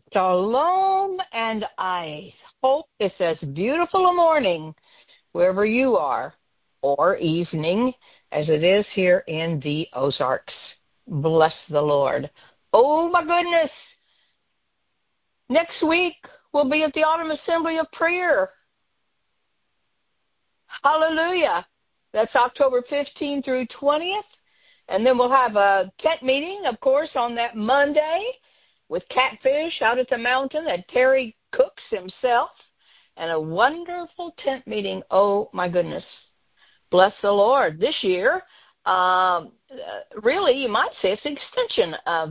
Shalom, and I hope it's as beautiful a morning wherever you are, or evening, as it is here in the Ozarks. Bless the Lord. Oh, my goodness. Next week, we'll be at the Autumn Assembly of Prayer. Hallelujah. That's October 15th through 20th. And then we'll have a tent meeting, of course, on that Monday with Catfish out at the mountain that Terry cooks himself. And a wonderful tent meeting. Oh, my goodness. Bless the Lord. This year, really, you might say it's an extension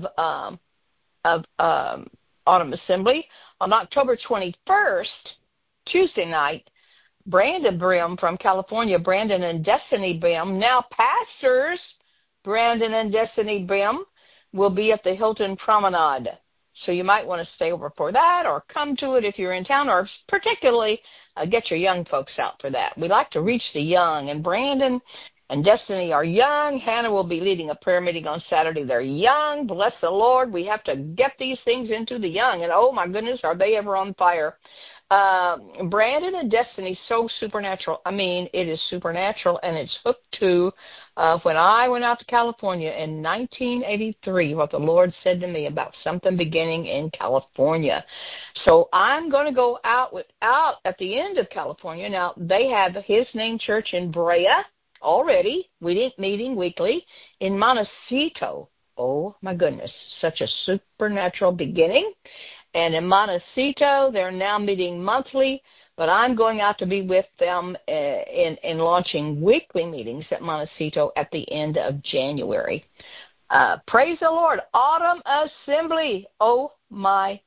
of Autumn Assembly. On October 21st, Tuesday night, Brandon Brim from California, Brandon and Destiny Brim, now pastors, Brandon and Destiny Brim, will be at the Hilton Promenade. So you might want to stay over for that or come to it if you're in town, or particularly get your young folks out for that. We like to reach the young, and Brandon and Destiny are young. Hannah will be leading a prayer meeting on Saturday. They're young. Bless the Lord. We have to get these things into the young, and oh, my goodness, are they ever on fire. Brandon and Destiny, so supernatural. I mean, it is supernatural, and it's hooked to when I went out to California in 1983, what the Lord said to me about something beginning in California. So I'm going to go out at the end of California. Now, they have His Name Church in Brea already, meeting weekly, in Montecito. Oh, my goodness, such a supernatural beginning. And in Montecito, they're now meeting monthly, but I'm going out to be with them in launching weekly meetings at Montecito at the end of January. Praise the Lord. Autumn Assembly. Oh, my.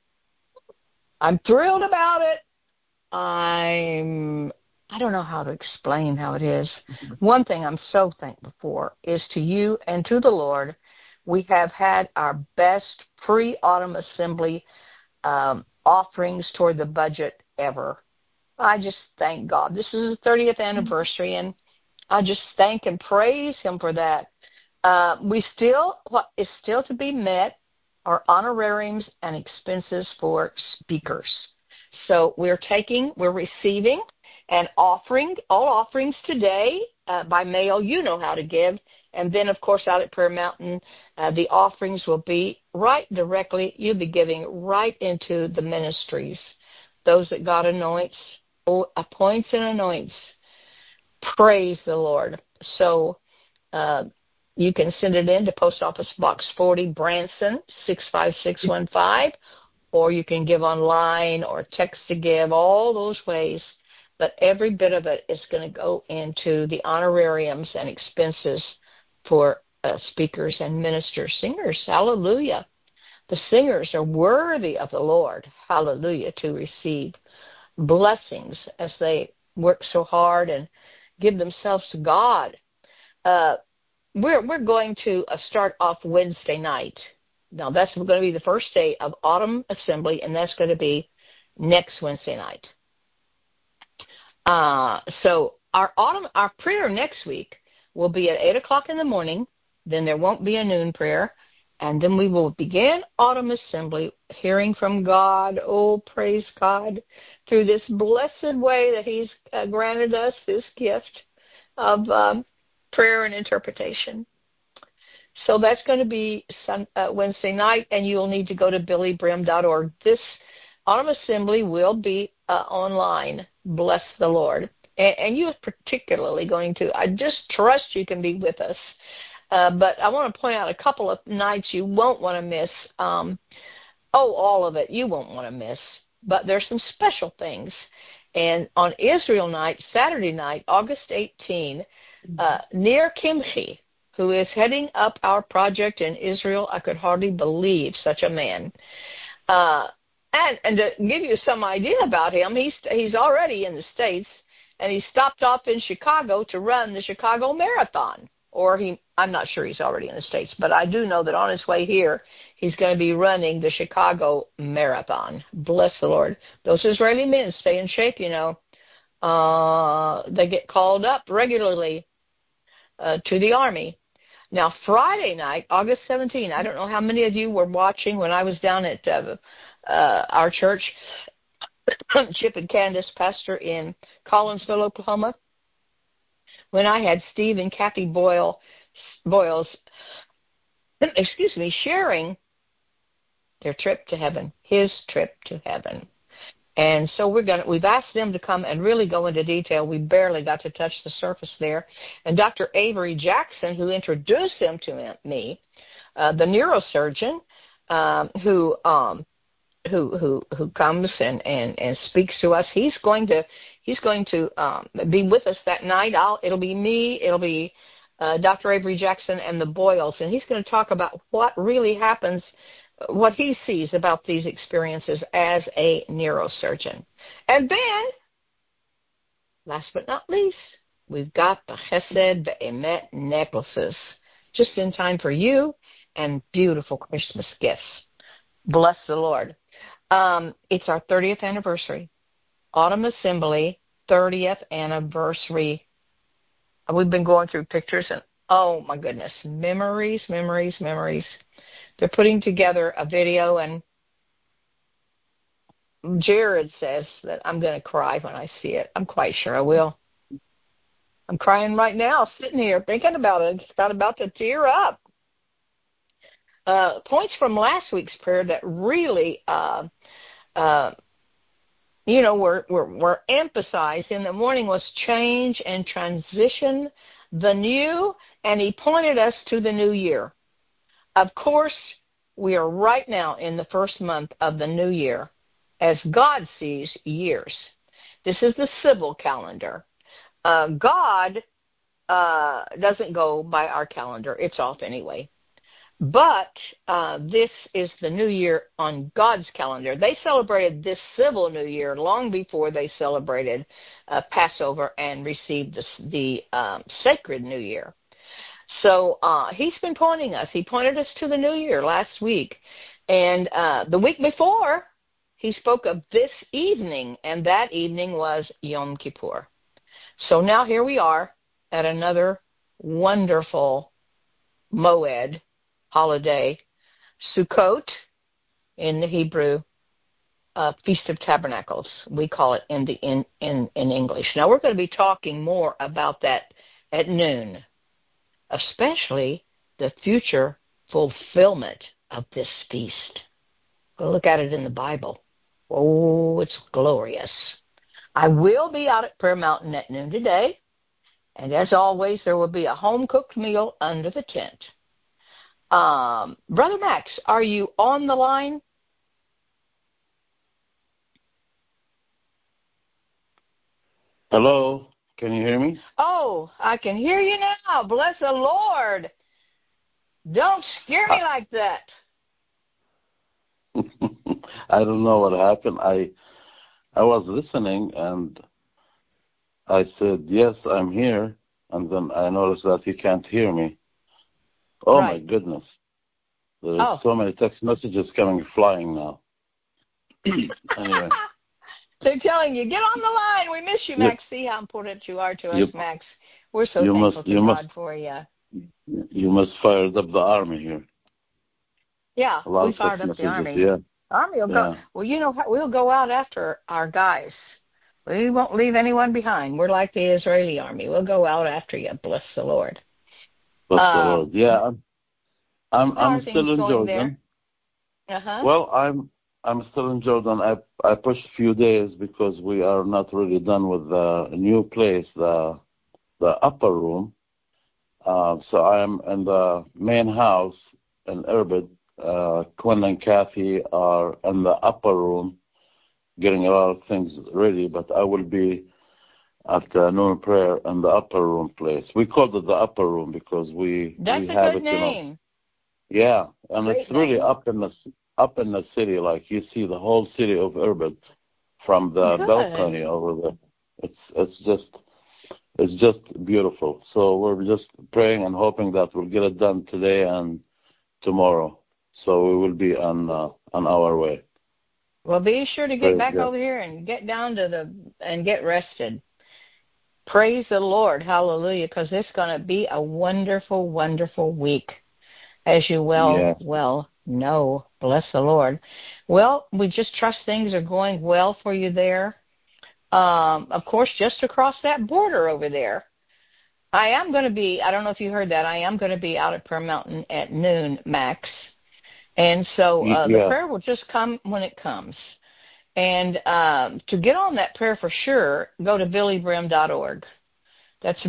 I'm thrilled about it. I don't know how to explain how it is. One thing I'm so thankful for is to you and to the Lord. We have had our best pre-Autumn Assembly offerings toward the budget ever. I just thank God. This is the 30th anniversary, and I just thank and praise Him for that. What is still to be met are honorariums and expenses for speakers. So we're receiving and offering, all offerings today by mail. You know how to give. And then, of course, out at Prayer Mountain, the offerings will be right directly. You'll be giving right into the ministries, those that God appoints and anoints. Praise the Lord. So you can send it in to Post Office Box 40, Branson, 65615, or you can give online or text to give, all those ways. But every bit of it is going to go into the honorariums and expenses for speakers and ministers, singers. Hallelujah. The singers are worthy of the Lord. Hallelujah, to receive blessings as they work so hard and give themselves to God. We're going to start off Wednesday night. Now, that's going to be the first day of Autumn Assembly, and that's going to be next Wednesday night. So our prayer next week will be at 8 o'clock in the morning. Then there won't be a noon prayer. And then we will begin Autumn Assembly, hearing from God. Oh, praise God, through this blessed way that He's granted us this gift of prayer and interpretation. So that's going to be Wednesday night, and you'll need to go to billybrim.org. This Autumn Assembly will be online. Bless the Lord. And you are particularly going to, I just trust you can be with us. But I want to point out a couple of nights you won't want to miss. All of it you won't want to miss. But there's some special things. And on Israel night, Saturday night, August 18, Nir Kimchi, who is heading up our project in Israel, I could hardly believe such a man. And to give you some idea about him, he's already in the States. And he stopped off in Chicago to run the Chicago Marathon. I'm not sure he's already in the States, but I do know that on his way here, he's going to be running the Chicago Marathon. Bless the Lord. Those Israeli men stay in shape, you know. They get called up regularly to the Army. Now, Friday night, August 17, I don't know how many of you were watching when I was down at our church, Chip and Candace, pastor in Collinsville, Oklahoma, when I had Steve and Kathy Boyles, sharing their trip to heaven, his trip to heaven. And so we've asked them to come and really go into detail. We barely got to touch the surface there. And Dr. Avery Jackson, who introduced them to me, the neurosurgeon, who comes and speaks to us, he's going to be with us that night. It'll be me. It'll be Dr. Avery Jackson and the Boyles, and he's going to talk about what really happens, what he sees about these experiences as a neurosurgeon. And then, last but not least, we've got the Chesed Be'emet necklaces, just in time for you, and beautiful Christmas gifts. Bless the Lord. It's our 30th anniversary. Autumn Assembly, 30th anniversary. We've been going through pictures, and oh my goodness, memories. They're putting together a video, and Jared says that I'm going to cry when I see it. I'm quite sure I will. I'm crying right now, sitting here thinking about it. It's about to tear up. Points from last week's prayer that really, were emphasized in the morning was change and transition, the new, and he pointed us to the new year. Of course, we are right now in the first month of the new year, as God sees years. This is the civil calendar. God doesn't go by our calendar. It's off anyway. But this is the new year on God's calendar. They celebrated this civil new year long before they celebrated Passover and received the sacred new year. So he's been pointing us. He pointed us to the new year last week. And the week before, he spoke of this evening, and that evening was Yom Kippur. So now here we are at another wonderful Moed holiday, Sukkot in the Hebrew, Feast of Tabernacles. We call it in English. Now we're going to be talking more about that at noon, especially the future fulfillment of this feast. Go look at it in the Bible. Oh, it's glorious. I will be out at Prayer Mountain at noon today, and as always, there will be a home-cooked meal under the tent. Brother Max, are you on the line? Hello, can you hear me? Oh, I can hear you now. Bless the Lord. Don't scare me like that. I don't know what happened. I was listening and I said, yes, I'm here. And then I noticed that you can't hear me. Oh, right. My goodness. There's so many text messages flying now. Anyway. They're telling you, get on the line. We miss you, Max. See how important you are to us, Max. We're so thankful to God for you. You must fire up the army here. Yeah, we fired up the army. Yeah. Army will go. Well, we'll go out after our guys. We won't leave anyone behind. We're like the Israeli army. We'll go out after you. Bless the Lord. Bless the Lord. Yeah, I'm still in Jordan. Well, I'm still in Jordan. I pushed a few days because we are not really done with the new place, the upper room. So I'm in the main house in Irbid. Quinn and Kathy are in the upper room getting a lot of things ready, but I will be after noon prayer in the upper room place. We called it the upper room because That's we have good name. Yeah, and Great it's really name. up in the city, like you see the whole city of Irbid from the balcony over there. It's just beautiful. So we're just praying and hoping that we'll get it done today and tomorrow. So we will be on our way. Well, be sure to get back over here and get down and get rested. Praise the Lord. Hallelujah. Because it's going to be a wonderful, wonderful week, as you well know. Bless the Lord. Well, we just trust things are going well for you there. Of course, just across that border over there, I am going to be, I don't know if you heard that, I am going to be out at Prayer Mountain at noon, Max. And so the prayer will just come when it comes. And to get on that prayer for sure, go to BillieBrim.org. That's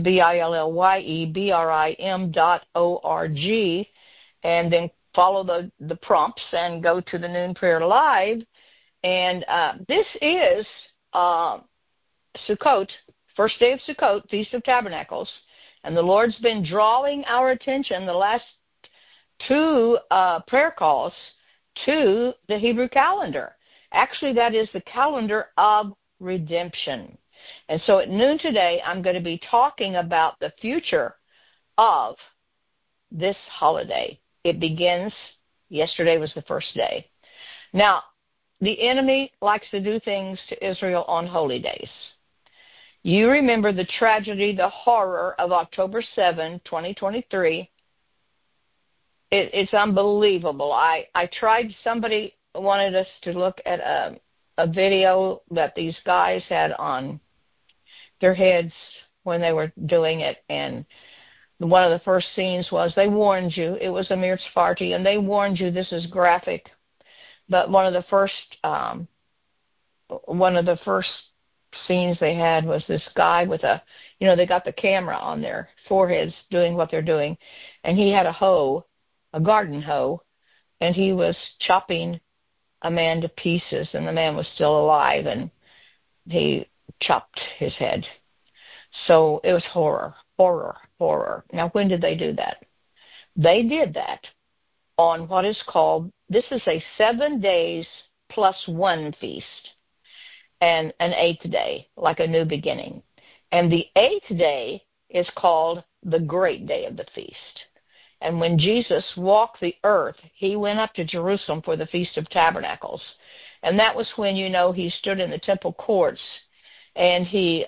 BILLYEBRIM.org. And then follow the prompts and go to the Noon Prayer Live. And this is Sukkot, first day of Sukkot, Feast of Tabernacles. And the Lord's been drawing our attention the last two prayer calls to the Hebrew calendar. Actually, that is the calendar of redemption. And so at noon today, I'm going to be talking about the future of this holiday. It begins, yesterday was the first day. Now, the enemy likes to do things to Israel on holy days. You remember the tragedy, the horror of October 7, 2023. It's unbelievable. I tried, somebody wanted us to look at a video that these guys had on their heads when they were doing it, and one of the first scenes was, they warned you, it was Amir Tsarfati, and they warned you this is graphic. But one of the first scenes they had was this guy with they got the camera on their foreheads doing what they're doing, and he had a hoe, a garden hoe, and he was chopping a man to pieces, and the man was still alive, and he chopped his head. So it was horror, horror, horror. Now, when did they do that? They did that on what is called, this is a 7 days plus one feast, and an 8th day, like a new beginning. And the 8th day is called the great day of the feast. And when Jesus walked the earth, he went up to Jerusalem for the Feast of Tabernacles. And that was when, he stood in the temple courts, and he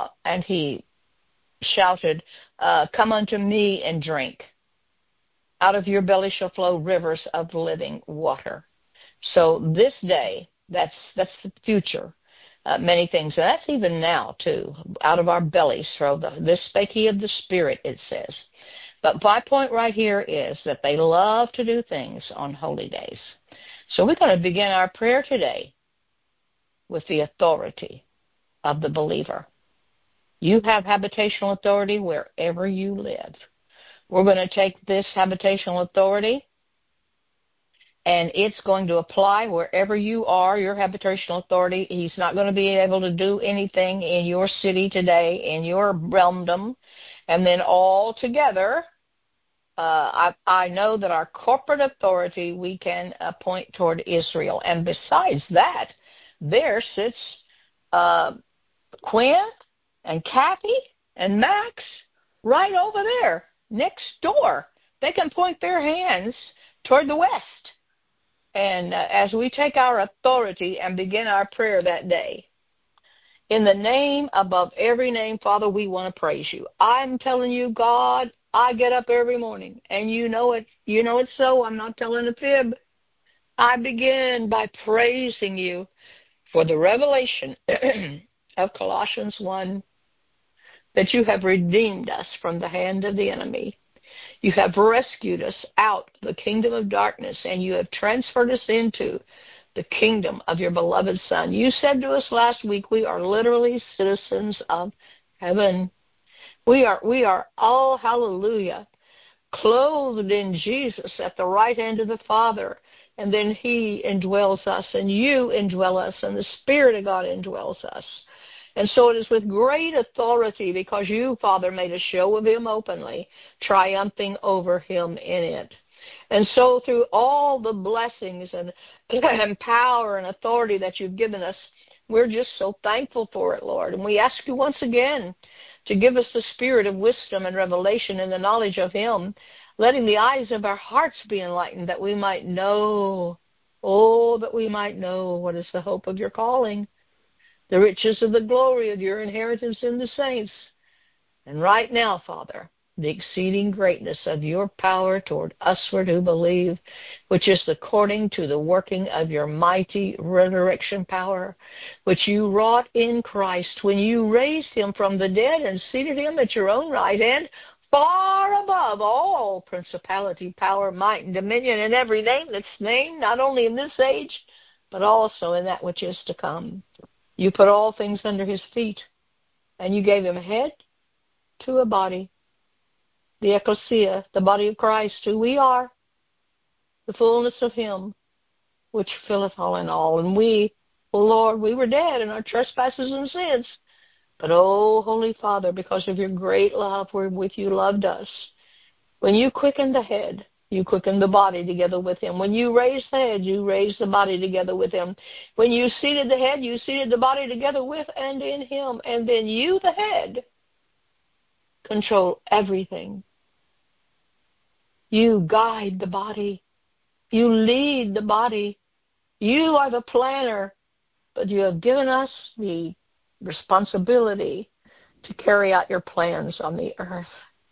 shouted, come unto me and drink. Out of your belly shall flow rivers of living water. So this day, that's the future. Many things, and that's even now too. Out of our bellies flow this spake he of the Spirit, it says. But my point right here is that they love to do things on holy days. So we're going to begin our prayer today with the authority of the believer. You have habitational authority wherever you live. We're going to take this habitational authority, and it's going to apply wherever you are, your habitational authority. He's not going to be able to do anything in your city today, in your realmdom. And then all together, I know that our corporate authority we can point toward Israel. And besides that, there sits Quinn and Kathy and Max right over there, next door. They can point their hands toward the west. And as we take our authority and begin our prayer that day, in the name above every name, Father, we want to praise you. I'm telling you, God, I get up every morning, and you know it. You know it's so. I'm not telling a fib. I begin by praising you for the revelation of Colossians 1, that you have redeemed us from the hand of the enemy. You have rescued us out of the kingdom of darkness, and you have transferred us into the kingdom of your beloved Son. You said to us last week, we are literally citizens of heaven. We are all, hallelujah, clothed in Jesus at the right hand of the Father, and then he indwells us, and you indwell us, and the Spirit of God indwells us. And so it is with great authority, because you, Father, made a show of him openly, triumphing over him in it. And so through all the blessings and power and authority that you've given us, we're just so thankful for it, Lord. And we ask you once again to give us the spirit of wisdom and revelation in the knowledge of him, letting the eyes of our hearts be enlightened, that we might know, that we might know what is the hope of your calling, the riches of the glory of your inheritance in the saints, And right now, Father, the exceeding greatness of your power toward usward who believe, which is according to the working of your mighty resurrection power, which you wrought in Christ when you raised him from the dead and seated him at your own right hand, far above all principality, power, might, and dominion, and every name that's named, not only in this age, but also in that which is to come. You put all things under his feet, and you gave him a head to a body, the ecclesia, the body of Christ, who we are, the fullness of him, which filleth all in all. And we, oh Lord, we were dead in our trespasses and sins. But, oh, Holy Father, because of your great love wherewith you loved us, when you quickened the head, you quickened the body together with him. When you raised the head, you raised the body together with him. When you seated the head, you seated the body together with and in him. And then you, the head, control everything. You guide the body. You lead the body. You are the planner, but you have given us the responsibility to carry out your plans on the earth.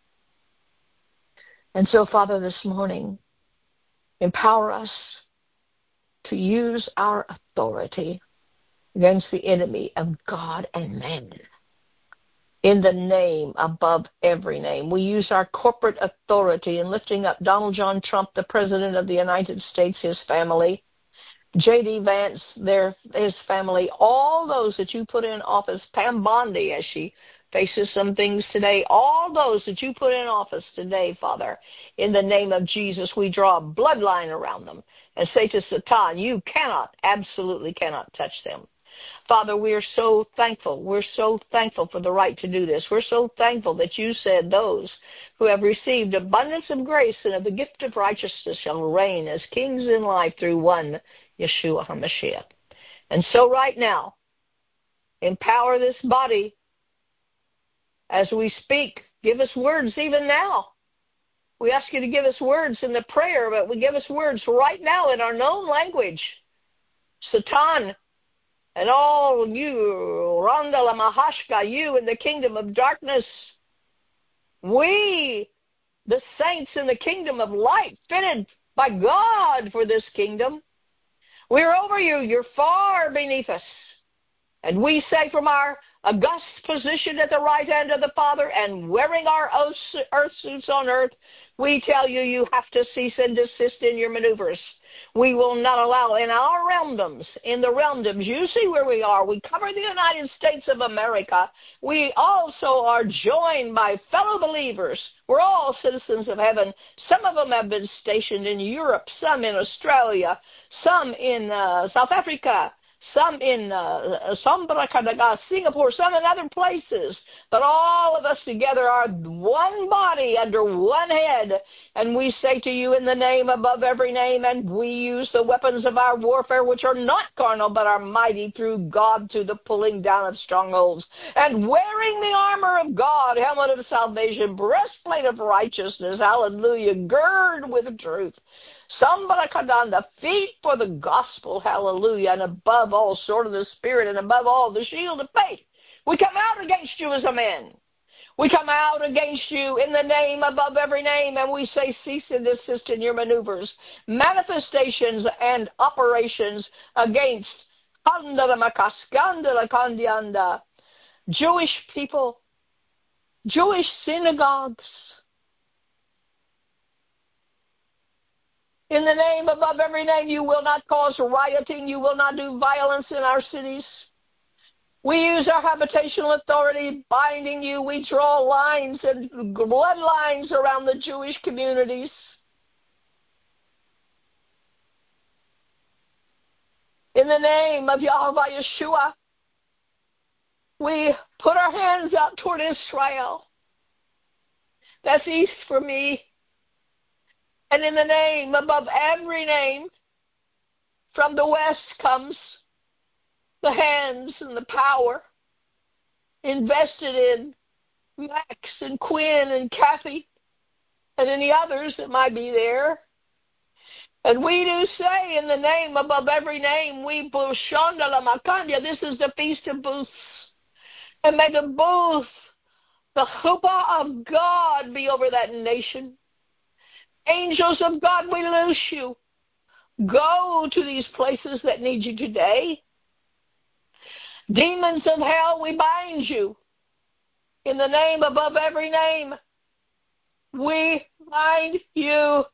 And so, Father, this morning, empower us to use our authority against the enemy of God and man. In the name above every name. We use our corporate authority in lifting up Donald John Trump, the President of the United States, his family, J.D. Vance, his family, all those that you put in office, Pam Bondi as she faces some things today, all those that you put in office today, Father, in the name of Jesus, we draw a bloodline around them and say to Satan, you cannot, absolutely cannot touch them. Father, we are so thankful. We're so thankful for the right to do this. We're so thankful that you said those who have received abundance of grace and of the gift of righteousness shall reign as kings in life through one Yeshua HaMashiach. And so right now, empower this body as we speak. Give us words even now. We ask you to give us words in the prayer, but we give us words right now in our known language. Satan, and all you, Randala Mahashka, you in the kingdom of darkness, we, the saints in the kingdom of light, fitted by God for this kingdom, we're over you, you're far beneath us. And we say from our august position at the right hand of the Father and wearing our earth suits on earth, we tell you, you have to cease and desist in your maneuvers. We will not allow in our realmdoms, you see where we are. We cover the United States of America. We also are joined by fellow believers. We're all citizens of heaven. Some of them have been stationed in Europe, some in Australia, some in South Africa, some in Singapore, some in other places. But all of us together are one body under one head. And we say to you in the name above every name, and we use the weapons of our warfare, which are not carnal, but are mighty through God to the pulling down of strongholds. And wearing the armor of God, helmet of salvation, breastplate of righteousness, hallelujah, gird with truth. Sambalakadan, the feet for the gospel, hallelujah, and above all, sword of the Spirit, and above all, the shield of faith. We come out against you as a man. We come out against you in the name above every name, and we say cease and desist in your maneuvers, manifestations, and operations against Jewish people, Jewish synagogues. In the name above every name, you will not cause rioting. You will not do violence in our cities. We use our habitational authority, binding you. We draw lines and bloodlines around the Jewish communities. In the name of Yahweh Yeshua, we put our hands out toward Israel. That's east for me. And in the name above every name, from the west comes the hands and the power invested in Max and Quinn and Kathy and any others that might be there. And we do say in the name above every name, we Bushonda La Makanya, this is the Feast of Booths. And may the booth The chuppah of God be over that nation. Angels of God, we loose you. Go to these places that need you today. Demons of hell, we bind you. In the name above every name, we bind you.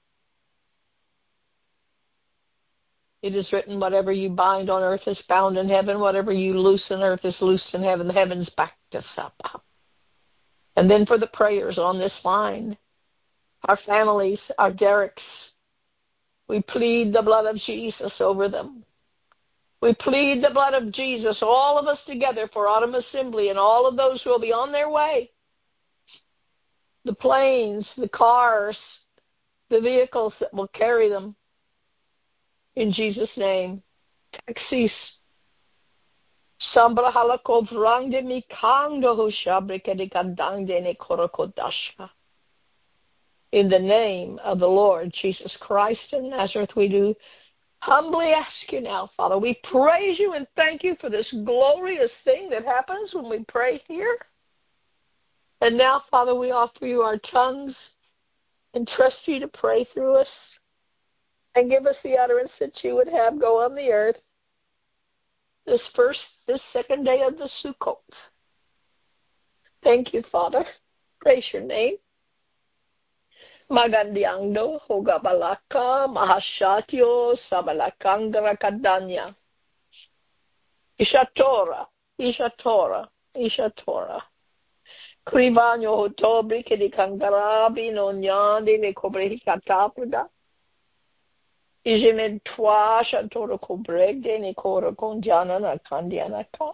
It is written, whatever you bind on earth is bound in heaven. Whatever you loose on earth is loosed in heaven. The heavens backed us up. And then for the prayers on this line, our families, our Derricks, we plead the blood of Jesus over them. We plead the blood of Jesus, all of us together, for Autumn Assembly and all of those who will be on their way. The planes, the cars, the vehicles that will carry them. In Jesus' name. Taxis. Sambra halakov rangde mi kangdo hushabrike de kandangde ne korokodasha. In the name of the Lord Jesus Christ of Nazareth, we do humbly ask you now, Father. We praise you and thank you for this glorious thing that happens when we pray here. And now, Father, we offer you our tongues and trust you to pray through us and give us the utterance that you would have go on the earth this second day of the Sukkot. Thank you, Father. Praise your name. Magandiangdo, Hogabalaka, Mahashatyo, Sabalakangara Kadanya. Ishatora. Krivanyo Hotobri Kedikangarabi, Nonyandi, Nekobri Katapuda. Ijemen Twa, Shatoro Kobregde, Nikora Kondiana, Nakandianaka.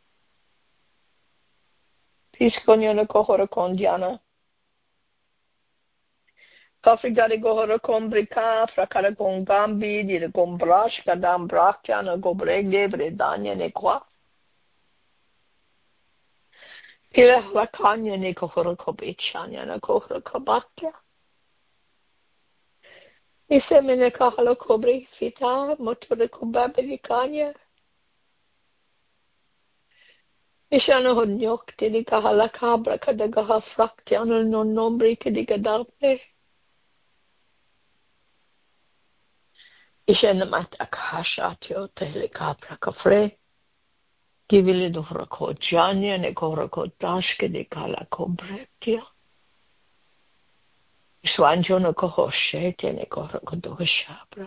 Pisconiana Kohora Kondiana. Kafrigari gohora kombrika, frakara gongambi, di gombrash, kadam brakya, gobregde, bredanya, nekwa. Pila lakanya, ne kohora kobichanya, na kohora kabakya. Isemene kahala kobri, fita, motora kobabelikanya. Ishana honyok, tini kahala kabra, kadagaha fraktya, no nombri, kedigadalpe. Ishana matakashatyo telikapra kafre. Givili dohrako janya ne korako dashke de kala kobrektia. Swanjono kohoshete ne korako doshabra.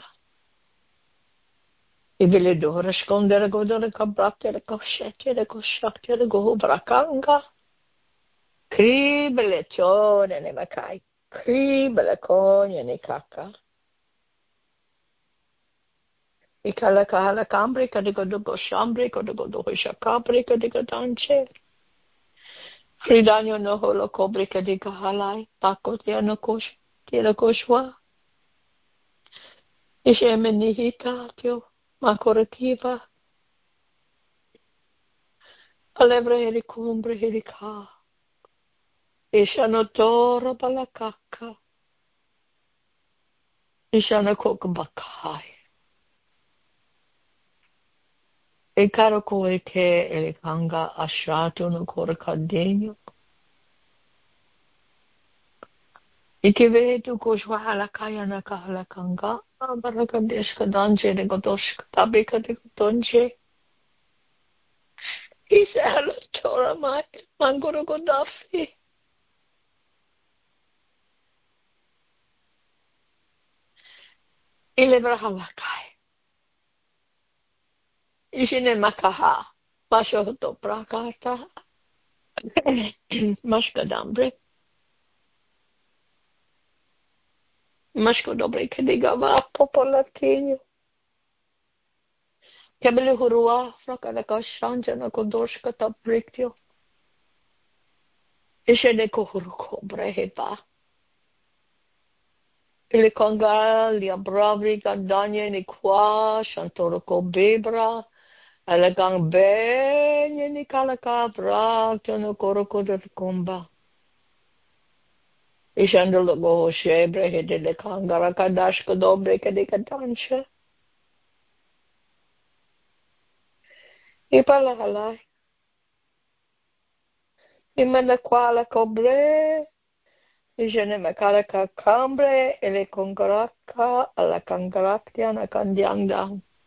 Givili dohrashkondera godora kabrakte de koshete de koshakte de gohubrakanga. Kribele chone ne makai. Kribele konya ne kaka. Ikala kahala kambre kadigodo shambre kadigodo shakabre kadigodanche. Fridanyo no holo kobre kadigahalai pakotia no kosh tira koshwa. Ishemeni hitatio makorativa. Alevra helikumbre helika. Ishano tora balakaka. Ishana kokabakai. E caro come che e kanga asciato no cor cadegno. E che vedo coswa la kaya na kahala kanga. Barakadeska danje de godoshka tabika de godonje. Isa lo tora mai mangoro godafi. Ile brahala kai. Ishine makaha, mashoto prakata, mashkadambre, mashkodobre kedigava popolatinho. Kebele hurua, frakalaka shanjana kodoshka tabriktio. Ishene kohuruko breheba. Ile konga lia bravri gandanya ni kwa, shantoroko bebra. Alagang benye ni kalakabra, tono koroko de komba. Ishandolo go shebre hedele kangara kadash kodobre kadikatansha. Ipala halai. Imana quala cobre, je me caraca cambre, e le congaraca, alla cangaractia, na candianda.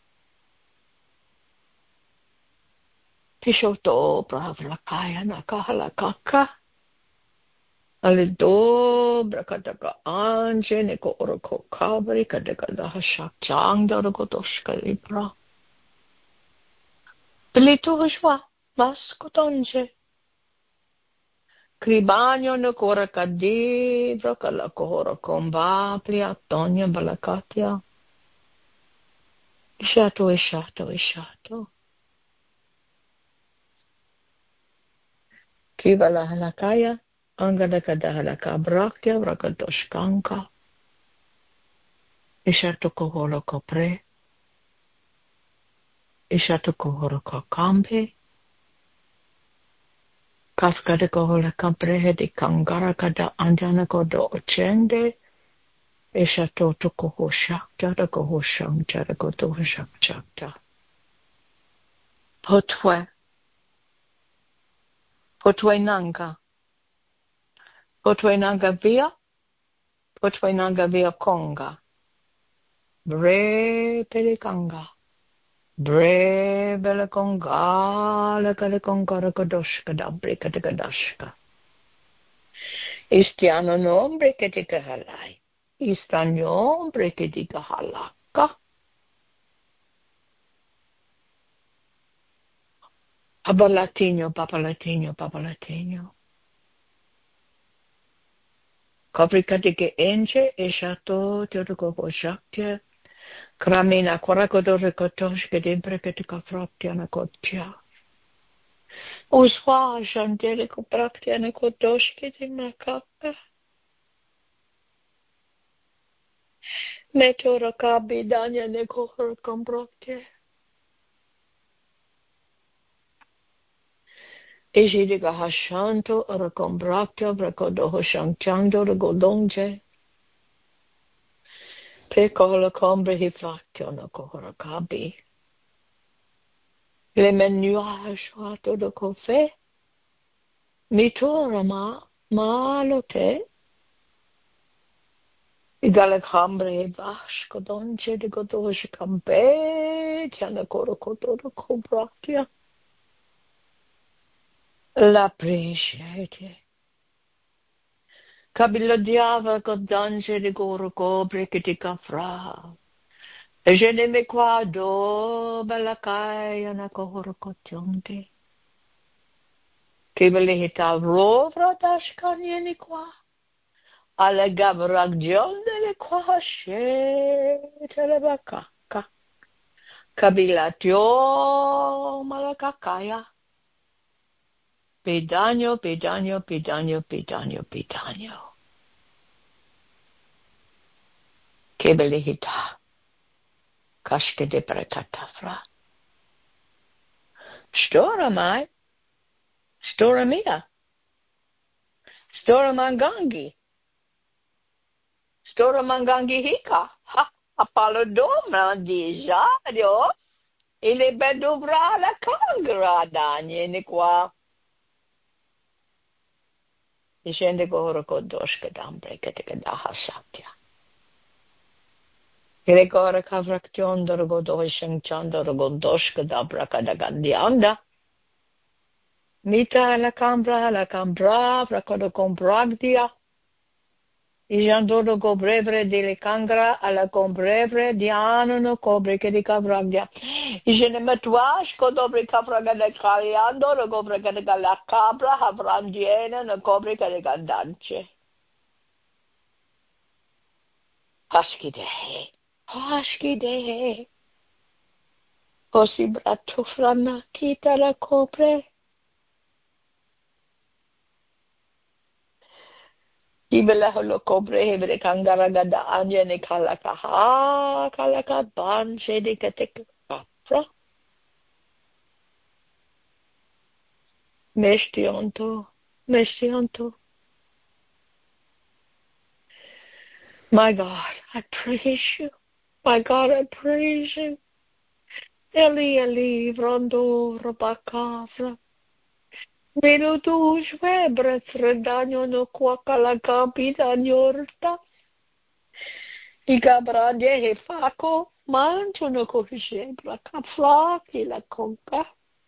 Pishoto, bravla kaya, na kahala kaka. Ale dobra kataka anje, ne ko oroko kabri, kataka daha shakchang, da oroko doshka libra. Pelito hojwa, mas kotonje. Cribagno no cora cadivra, cala cora comba, pliatonia balacatia. Ishato, ishato, ishato. Kiva la halakaya, angada kada halaka brakya, vrakadoshkanka. Ishato koholo kopre. Ishato koholo kokambe. Kafkada koholo kamprehe di kangara kada anjana kodo ochende. Ishato to koho shakta, da koho shangta, da kodo shakta. Potwe. Potwe nanga. Potwe nanga via conga. Bre pelikanga. Bre belekonga, lekalekonga rakadoshka dabrika tikadashka. Istiano nombre che ti halai. Istanombre che ti halaka. Papalatinho, papalatinho, papalatinho. Kaprikatike ence, eshato, teotoko shakya. Kramina korakodore kotoshke debreketika praktiana kotya. Uswa shantele ko praktiana kotoshke di makapa. Metora kabi danya ne kohor komprakte. Ejidiga hashanto ora komprakta brakodo shanchando regodonje. Pe kohola kombre hi praktiana kohor kabi. Le menuage wato de kofe. Mitora malote. Igale kambre vash kodonche de godosh kambe tiana koro kotodo kompraktia. L'appreciate. Kabila diava kodonche de goro kobre kitika fra. Je ne me qua do balakaya na kohoro kotionte. Kibele hita rovra dashkanye ni qua. Alla gavragjon delle qua she telebakaka. Kabilatio malakakaya. Pedagno, pedagno, pedagno, pedagno, pedagno. Kebele hita. Kashke de prekatafra. Stora mai. Stora mia. Stora mangangi. Stora mangangi hika. Ha. Apalodoma dijario. Ile beduvra la congra danye ne qua. Scende kohoro kodoshka dambre keteke daha satya. Ile kohoro kavraktion dorogodosheng chandorogodoshka dabra kadagandianda. Mita la cambra, vrakodo compragdia. Ijandoro gobrevre delle cangra alla comprevre diano no cobre che di cavragdia. Je ne metwash codobre cavraga de caliando, no cobre che de la cabra, havrandiena, no cobre che de gandance. Hashki de. Così bratto franna, chita la copre. Ibela holo cobre hebre kangaragada anjene kalaka ban shedi ketek kapra. Meshtionto. My God, I praise you. My God, I praise you. Eli, Eli, Vrondo, Robakavra. Minutu shwebre fredanyo no kwakalaka pidanyorta. Ikabrande hefako mancho no kohshebra kaflaki la konka.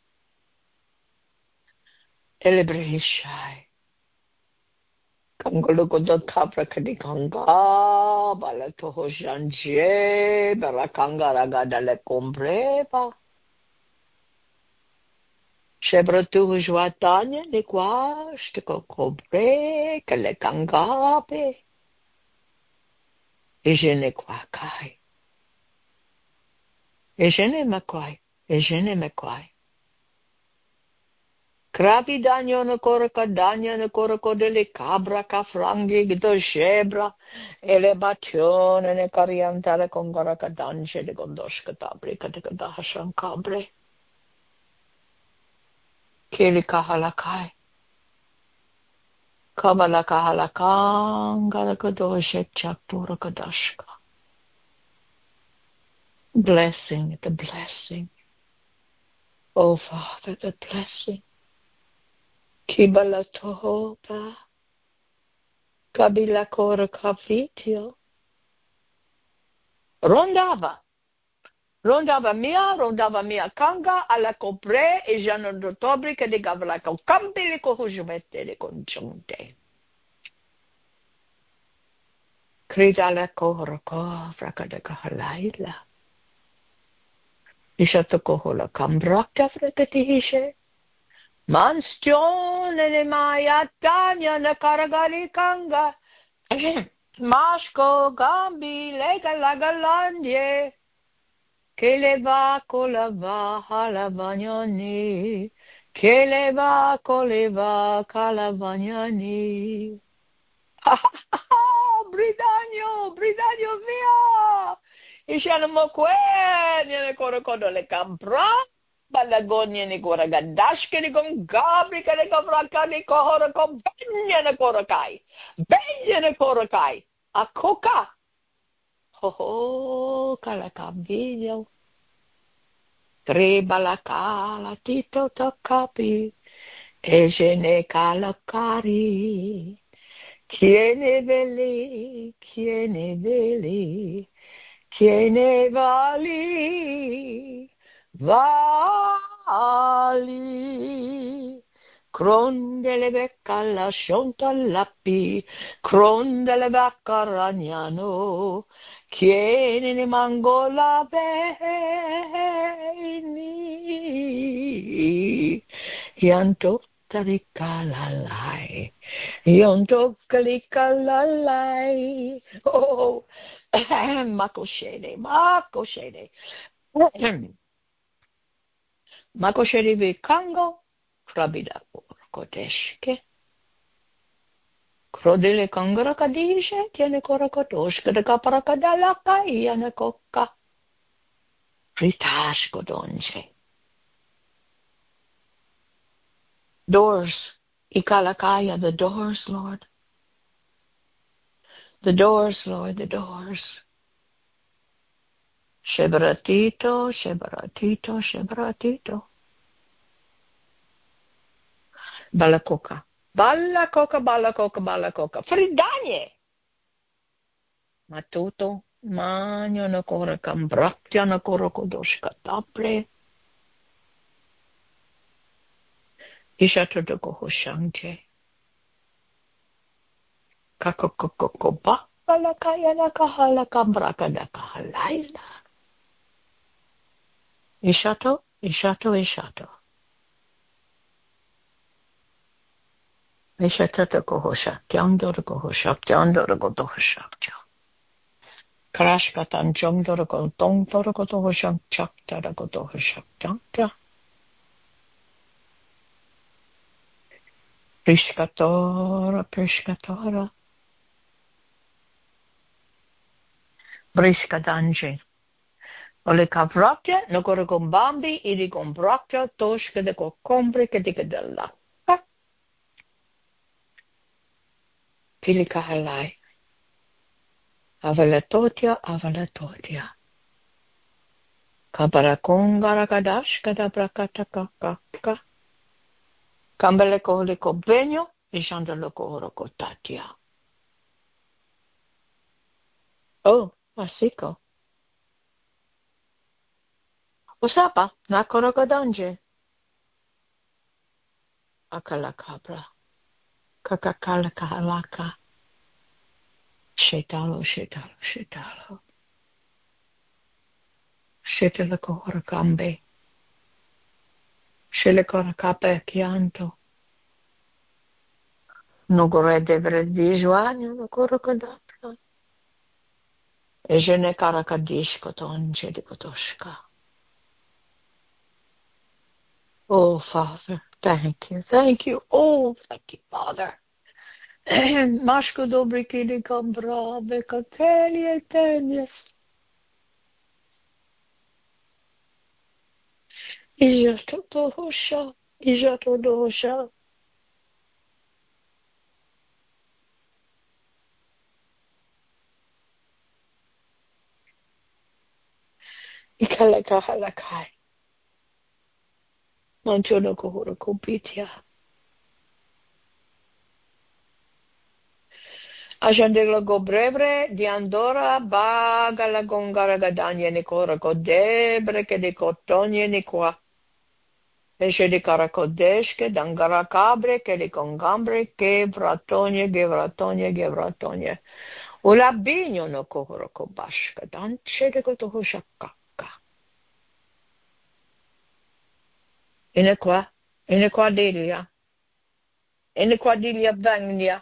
Elebreshai. Kangologoda kapra kadikanga balatoho janje barakanga ragada le combreba. Shebratu juatanya ne kwash te combre que le kangabe. Et je ne crois kai. Et je ne me crois. Et je ne me crois. Krabi danyo no koraka danya no korako dele cabra kafrangi gito shebra ele batione ne kariantare kongoraka danje de gondoshka tabri katika hashan kabre keli kahalakai kabala kahalakan galaka doshe chaptura kadashka. Blessing, the blessing. Oh Father, the blessing. Kibala tohopa, kabila kora kavitio. Rondava mia kanga alla copre e giano d'ottobre che di gavla con campi le cojumette le congiunte. Crida la cora covra cada kahalaila. Ishato kohola cambrakta fretihishe. Manstione ne maya tanya na karagali kanga. Mashko gambi lega lagalandie. Che le va con la va alla bagnani. Che le va con le va alla bagnani. Bridagno via. Ishanamo que ne corocodo le campra. Balagonia ni gora gadashke ni con gabrica ni covraka ni kohora con benya ni korakai. Benya ni korakai. A coca. Ho calacabino. Treba la cala tito toccapi. E je ne calacari. Chiene veli. Chiene vali. Vali, crondele becca la scionta lappi, crondele becca ragnano, chieni ne mango la veni, yantotta di calalai, yantocca di calalai, oh, macoscede. Makosheribe kango, krabida kodeshke. Krodele kangara kadishe, tiene korakotoshke de kaparakadalaka, iane kokka. Fritash kodonje. Doors, ikalakaya, the doors, Lord. The doors, Lord, the doors. Shebratito. Balacoca. Fridanie. Matuto. Magno na cora cambraktia na cora kodoshka tapre. Ishato de kohoshanke. Kakokokokoba. Balakaya na kahala kambraka na kahalaila. Ishato. Ishato to kohosha. Tiando to kohosha. Tiando to kohosha. Krashkatan jongdo to kotong to kohosha. Chakta to kohosha. Chakta. Prishkatora. Briskadanje. Ole kavrakja, no kore gombambi, idi gombrakja, toshke de kokombre ke dikadella. Pilika halai. Avalatotia. Kabarakongara kadash kadabrakata kakaka. Kambele koholiko benyo, ishandalo kohoroko tatia. Oh, asiko. Usapa, nakoroko danje. Akalakabra. Kakakala kahalaka. Shetalo, shetalo, shetalo. Shetalo kohorokambe. Shelekorakape kianto. Nogore devre dijuanyo, nokorokodapra. Ejene karakadish koton jedikotoshka. Oh, Father, thank you. Thank you. Oh, thank you, Father. Mashko dobriki di kambra, bekatelie tenye. Ijato dohosha, ijato dohosha. Ikalaka halakai. Manchono kohoro kompitia. Ajandela go brebre di Andorra baga la gongara gadanya ni kora kodebre ke de kotonye ni kwa. Eshe di karakodesh ke dangara kabre ke de kongambre ke vratonye ge vratonye ge vratonye. Ula binyo no kohoro kobashka dan chede ko toho shakaka. Ine kwa dilia banglia.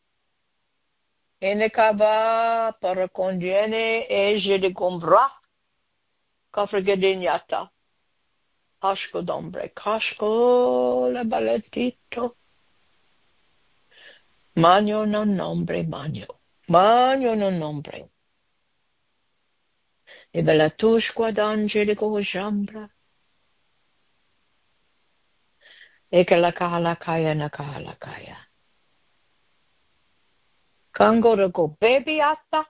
Ene kaba para condiene eje de gombra kafregedignata. Hashko dombre, kashko la balletito. Magno non nombre, magno. Magno non nombre. E bella tusqua d'angelico jambra. E che la kahalakaya na kahalakaya. Kangoro go baby atta.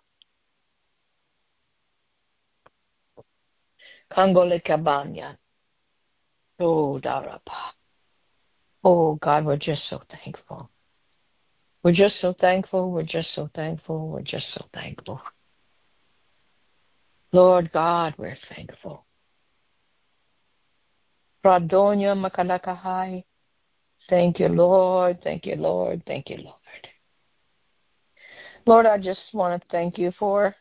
Kangole cabanya. Oh, Darapa. Oh, God, we're just so thankful. We're just so thankful. We're just so thankful. We're just so thankful. Lord God, we're thankful. Radonya makalakahai. Thank you, Lord. Thank you, Lord. Thank you, Lord. Lord, I just want to thank you for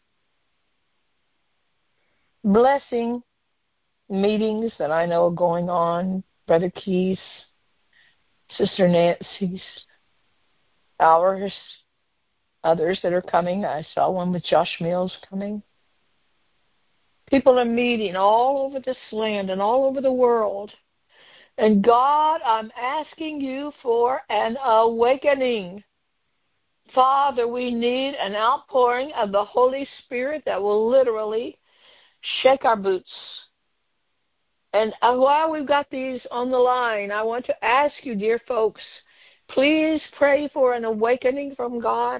blessing meetings that I know are going on. Brother Keith, Sister Nancy's, ours, others that are coming. I saw one with Josh Mills coming. People are meeting all over this land and all over the world. And God, I'm asking you for an awakening. Father, we need an outpouring of the Holy Spirit that will literally shake our boots. And while we've got these on the line, I want to ask you, dear folks, please pray for an awakening from God.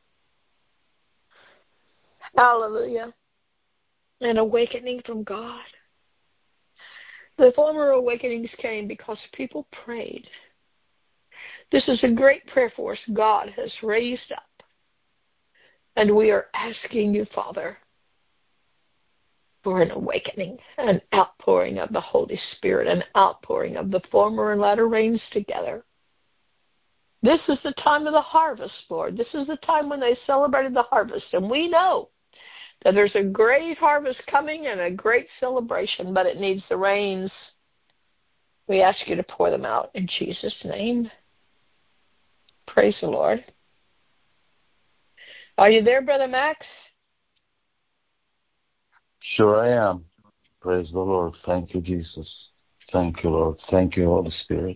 Hallelujah. An awakening from God. The former awakenings came because people prayed. This is a great prayer force God has raised up. And we are asking you, Father, for an awakening, an outpouring of the Holy Spirit, an outpouring of the former and latter rains together. This is the time of the harvest, Lord. This is the time when they celebrated the harvest. And we know that there's a great harvest coming and a great celebration, but it needs the rains. We ask you to pour them out in Jesus' name. Praise the Lord. Are you there, Brother Max? Sure I am. Praise the Lord. Thank you, Jesus. Thank you, Lord. Thank you, Holy Spirit.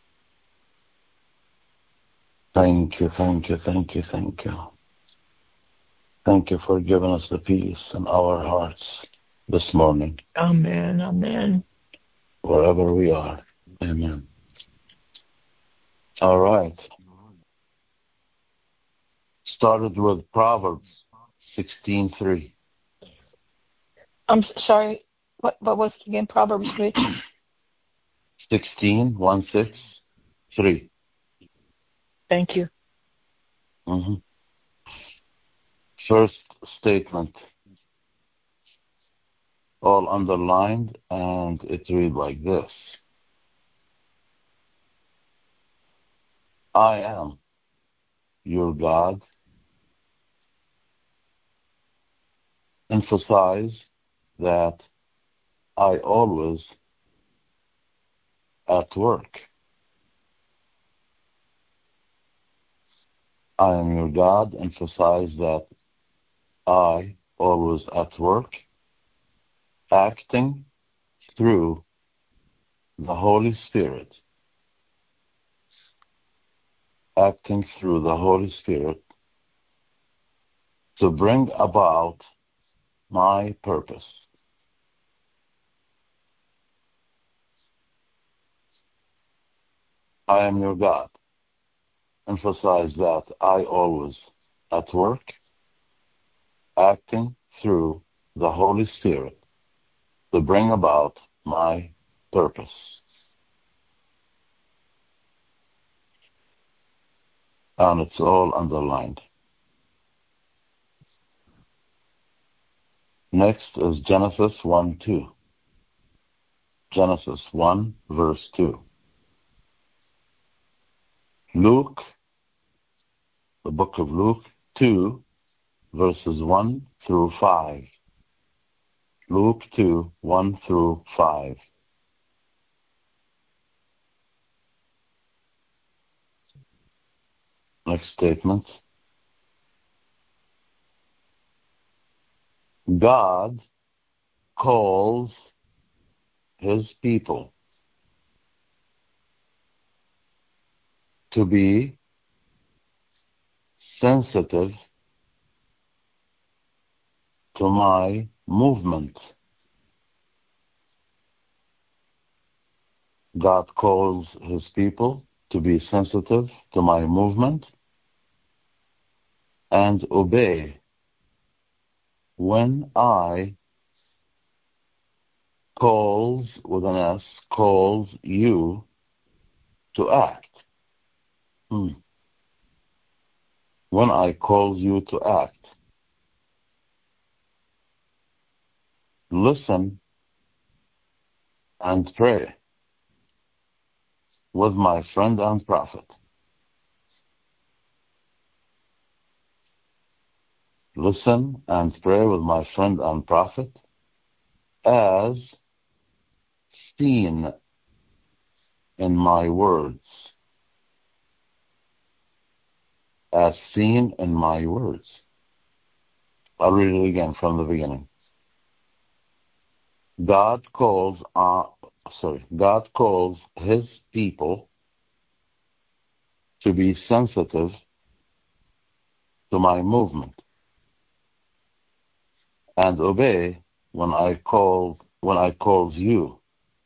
Thank you, thank you, thank you, thank you. Thank you for giving us the peace in our hearts this morning. Amen, amen. Wherever we are. Amen. All right. Started with Proverbs 16:3. I'm sorry. What was it again? Proverbs 3? 16:16. 3. Thank you. Mm-hmm. First statement, all underlined, and it reads like this. I am your God. Emphasize that I always at work. I am your God. Emphasize that I always at work, acting through the Holy Spirit. Acting through the Holy Spirit to bring about my purpose. I am your God. Emphasize that I always at work, acting through the Holy Spirit to bring about my purpose. And it's all underlined. Next is Genesis 1:2. Genesis 1, verse 2. Luke, the book of Luke 2, verses 1 through 5. Luke 2, 1 through 5. Next statement. God calls his people to be sensitive to my movement. God calls his people to be sensitive to my movement and obey when I calls, with an S, calls you to act. When I calls you to act. Listen and pray with my friend and prophet. Listen and pray with my friend and prophet as seen in my words. As seen in my words. I'll read it again from the beginning. God calls his people to be sensitive to my movement and obey when I calls you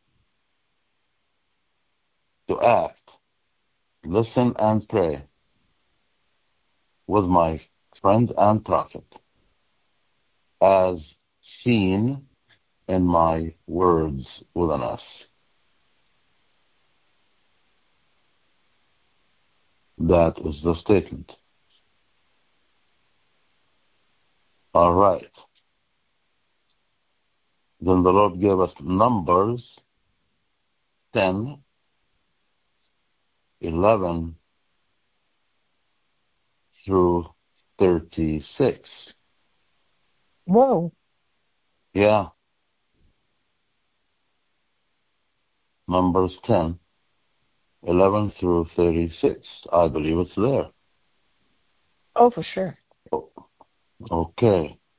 to act. Listen and pray with my friend and prophet as seen in my words within us. That is the statement. All right. Then the Lord gave us Numbers 10, 11 through 36. Whoa. Yeah. Numbers 10, 11 through 36. I believe it's there. Oh, for sure. Okay.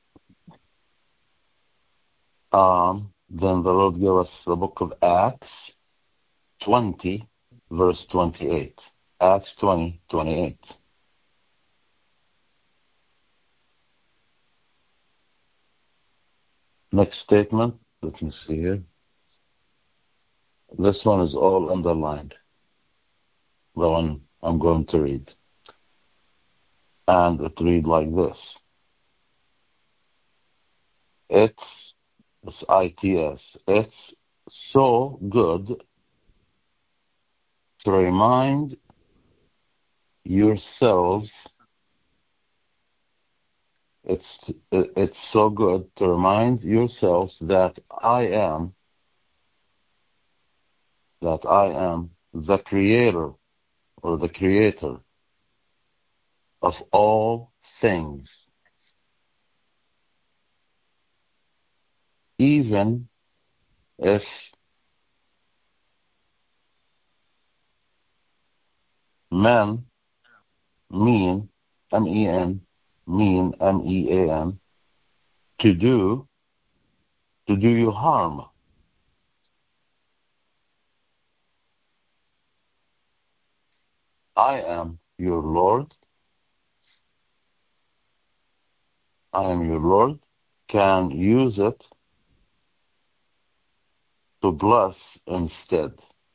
Then the Lord gave us the book of Acts 20, verse 28. Acts 20, 28. Next statement, let me see here. This one is all underlined, the one I'm going to read. And it reads like this. It's ITS. It's so good to remind yourselves. It's so good to remind yourselves that I am the creator or the creator of all things, even if men mean, M-E-N, mean, M-E-A-N, to do you harm. I am your Lord. I am your Lord. Can use it to bless instead.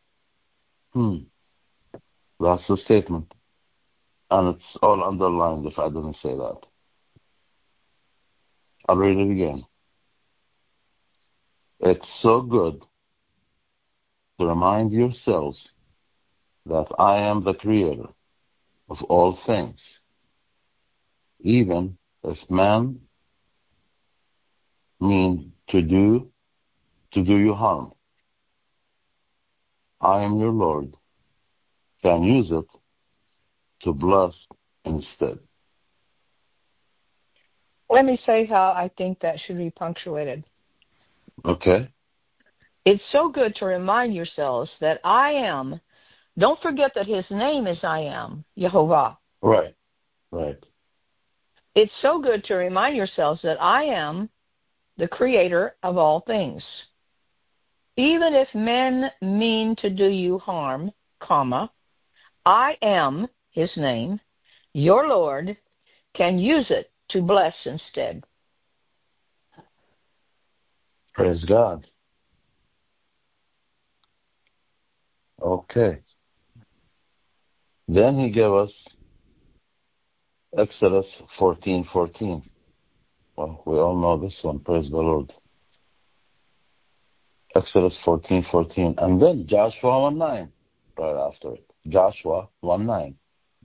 That's the statement. And it's all underlined if I didn't say that. I'll read it again. It's so good to remind yourselves that I am the creator of all things, even if man mean to do you harm. I am your Lord. Can use it to bless instead. Let me say how I think that should be punctuated. Okay. It's so good to remind yourselves that I am. Don't forget that his name is I am, Yehovah. Right. It's so good to remind yourselves that I am the creator of all things. Even if men mean to do you harm, comma, I am, his name, your Lord, can use it to bless instead. Praise God. Okay. Then he gave us Exodus 14:14. Well, we all know this one. Praise the Lord. Exodus 14:14. And then Joshua 1:9 right after it. Joshua 1:9.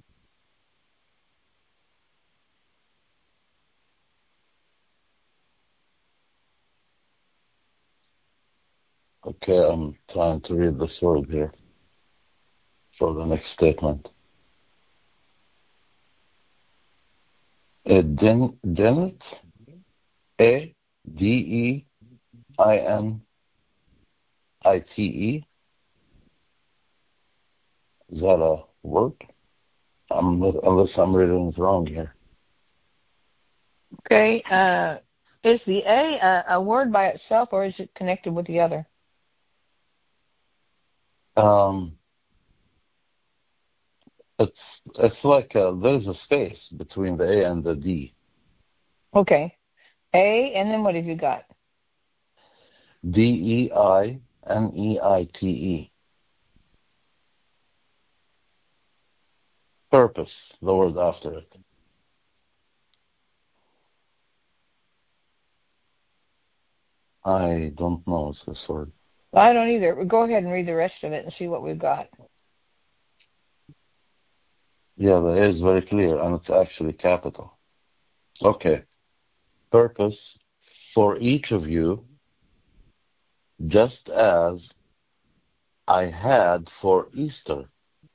Okay, I'm trying to read this word here for the next statement. Adeinite, A-D-E-I-N-I-T-E. Is that a word? Unless I'm reading it wrong here. Okay. Is the a word by itself, or is it connected with the other? It's like there's a space between the A and the D. Okay. A, and then what have you got? D-E-I-N-E-I-T-E. Purpose, the word after it. I don't know this word. I don't either. Go ahead and read the rest of it and see what we've got. Yeah, the A is very clear, and it's actually capital. Okay. Purpose for each of you, just as I had for Esther.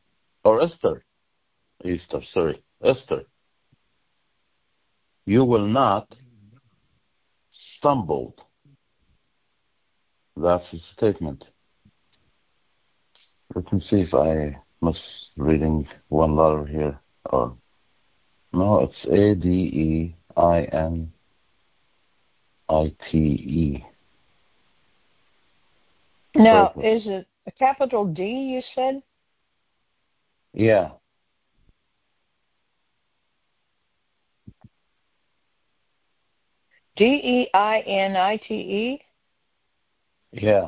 Esther. You will not stumble. That's his statement. Let me see if I reading one letter here. Or no, it's A-D-E-I-N-I-T-E. Now, is it a capital D, you said? Yeah. D-E-I-N-I-T-E? Yeah.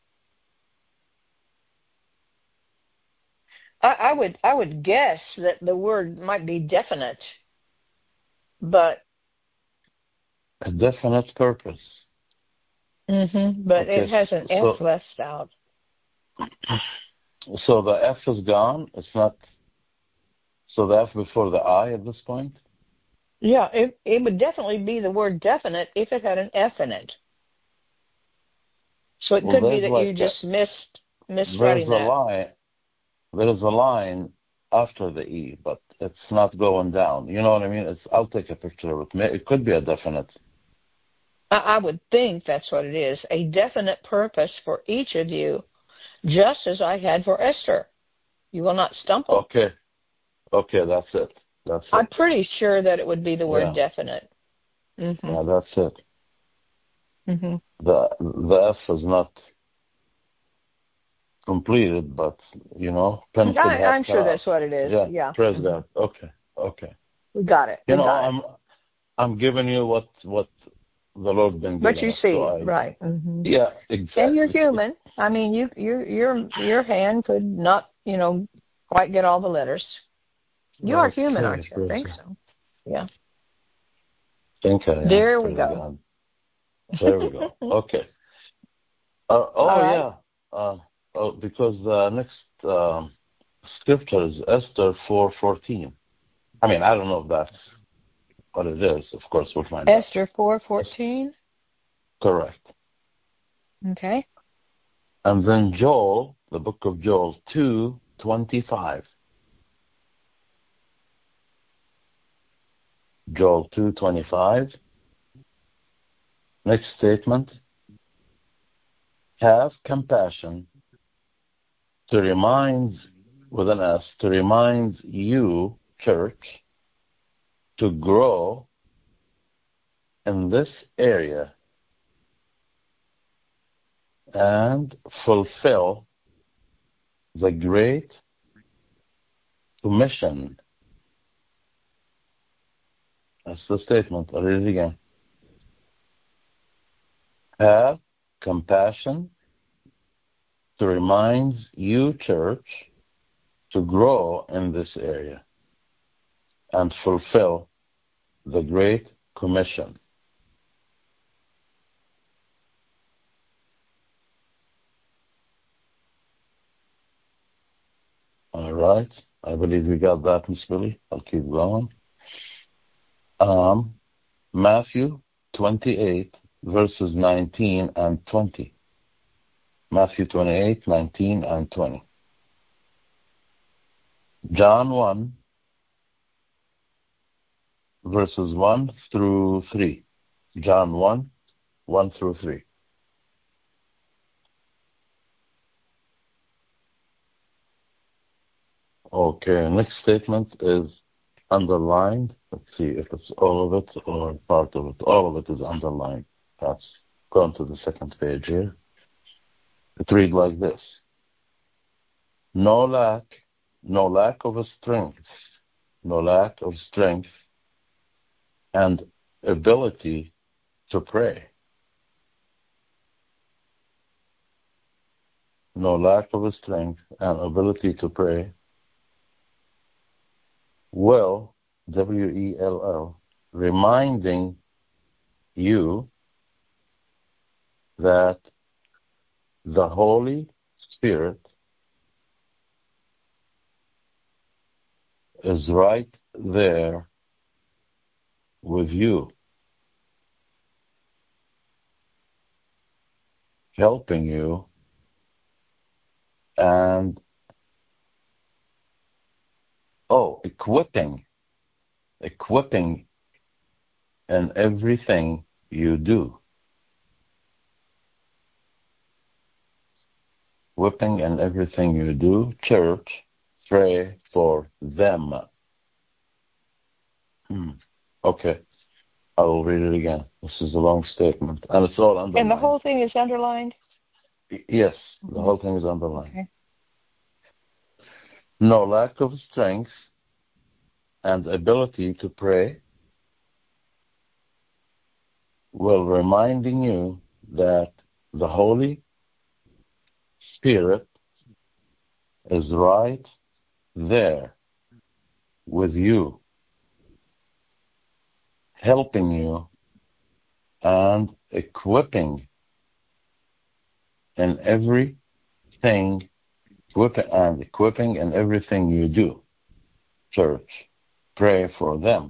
I would guess that the word might be definite, but A definite purpose. But okay, it has an F left out. So the F is gone. It's not. So the F before the I at this point. Yeah, it would definitely be the word definite if it had an F in it. So it could be that you just miswriting that. There's a line after the E, but it's not going down. You know what I mean? I'll take a picture of it. It could be a definite. I would think that's what it is. A definite purpose for each of you, just as I had for Esther. You will not stumble. Okay, that's it. I'm pretty sure that it would be the word definite. Mm-hmm. Yeah, that's it. Mm-hmm. The F is not completed, but I'm sure that's what it is. Yeah. Praise God. Okay. We got it. I'm giving you what the Lord been giving. But you see, right? Mm-hmm. Yeah, exactly. And you're human. I mean, your hand could not, quite get all the letters. You are human, aren't you? I think so. Yeah. There we go. There we go. Okay. Because the next scripture is Esther 4:14. I mean, I don't know if that's what it is. Of course, we'll find out. Esther 4:14? Correct. Okay. And then Joel, the book of Joel 2:25. Joel 2:25. Next statement. Have compassion to remind, with an S, to remind you, church, to grow in this area and fulfill the Great Commission. That's the statement. I'll read it again. Have compassion to remind you, church, to grow in this area and fulfill the Great Commission. All right. I believe we got that, Miss Billy. I'll keep going. Matthew 28, verses 19 and 20. Matthew 28, 19 and 20. John 1, verses 1 through 3. John 1, 1 through 3. Okay, next statement is underlined. Let's see if it's all of it or part of it. All of it is underlined. That's gone to the second page here. It reads like this. No lack of strength and ability to pray. No lack of strength and ability to pray will, W-E-L-L, reminding you that the Holy Spirit is right there with you, helping you and equipping in everything you do. Equipping in everything you do. Church, pray for them. Okay. I will read it again. This is a long statement. And it's all underlined. And the whole thing is underlined? Yes, the whole thing is underlined. Okay. No lack of strength and ability to pray, while reminding you that the Holy Spirit is right there with you, helping you and equipping in everything equipping in everything you do. Church, pray for them.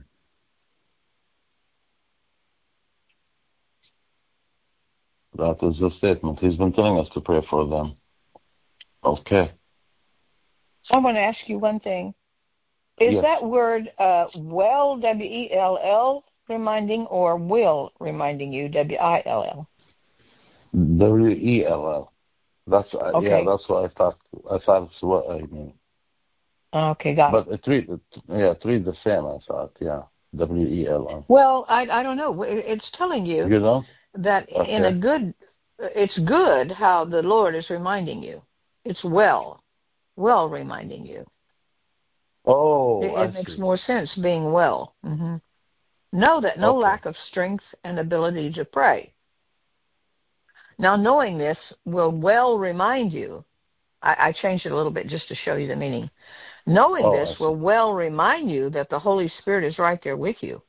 That is the statement. He's been telling us to pray for them. Okay. I want to ask you one thing. Is that word well, W-E-L-L, reminding, or will reminding you, W-I-L-L? W-E-L-L. That's okay. Yeah. That's what I thought. I thought it's what I mean. Okay, got it. But it reads the same. I thought. Yeah. W-E-L-L. Well, I don't know. It's telling you, that in a good. It's good how the Lord is reminding you. It's well reminding you. Oh, it makes more sense being well. Mm-hmm. Know that no lack of strength and ability to pray. Now, knowing this will well remind you. I changed it a little bit just to show you the meaning. Knowing this will well remind you that the Holy Spirit is right there with you,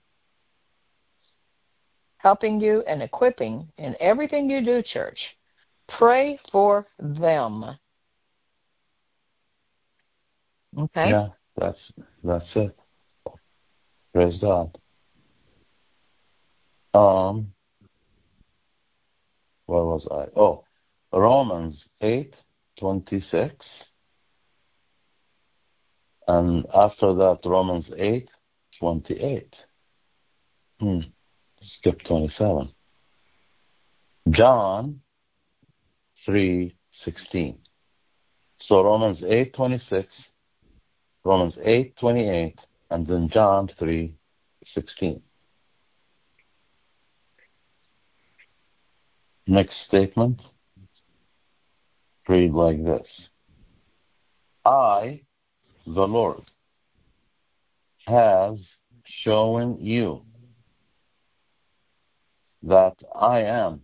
helping you and equipping in everything you do, church. Pray for them. Okay? Yeah, that's it. Praise God. Where was I? Oh, Romans 8:26. And after that, Romans 8:28. Skip 27. John 3:16. So Romans 8:26, Romans 8:28, and then John 3:16. Next statement read like this: I, the Lord, has shown you that I am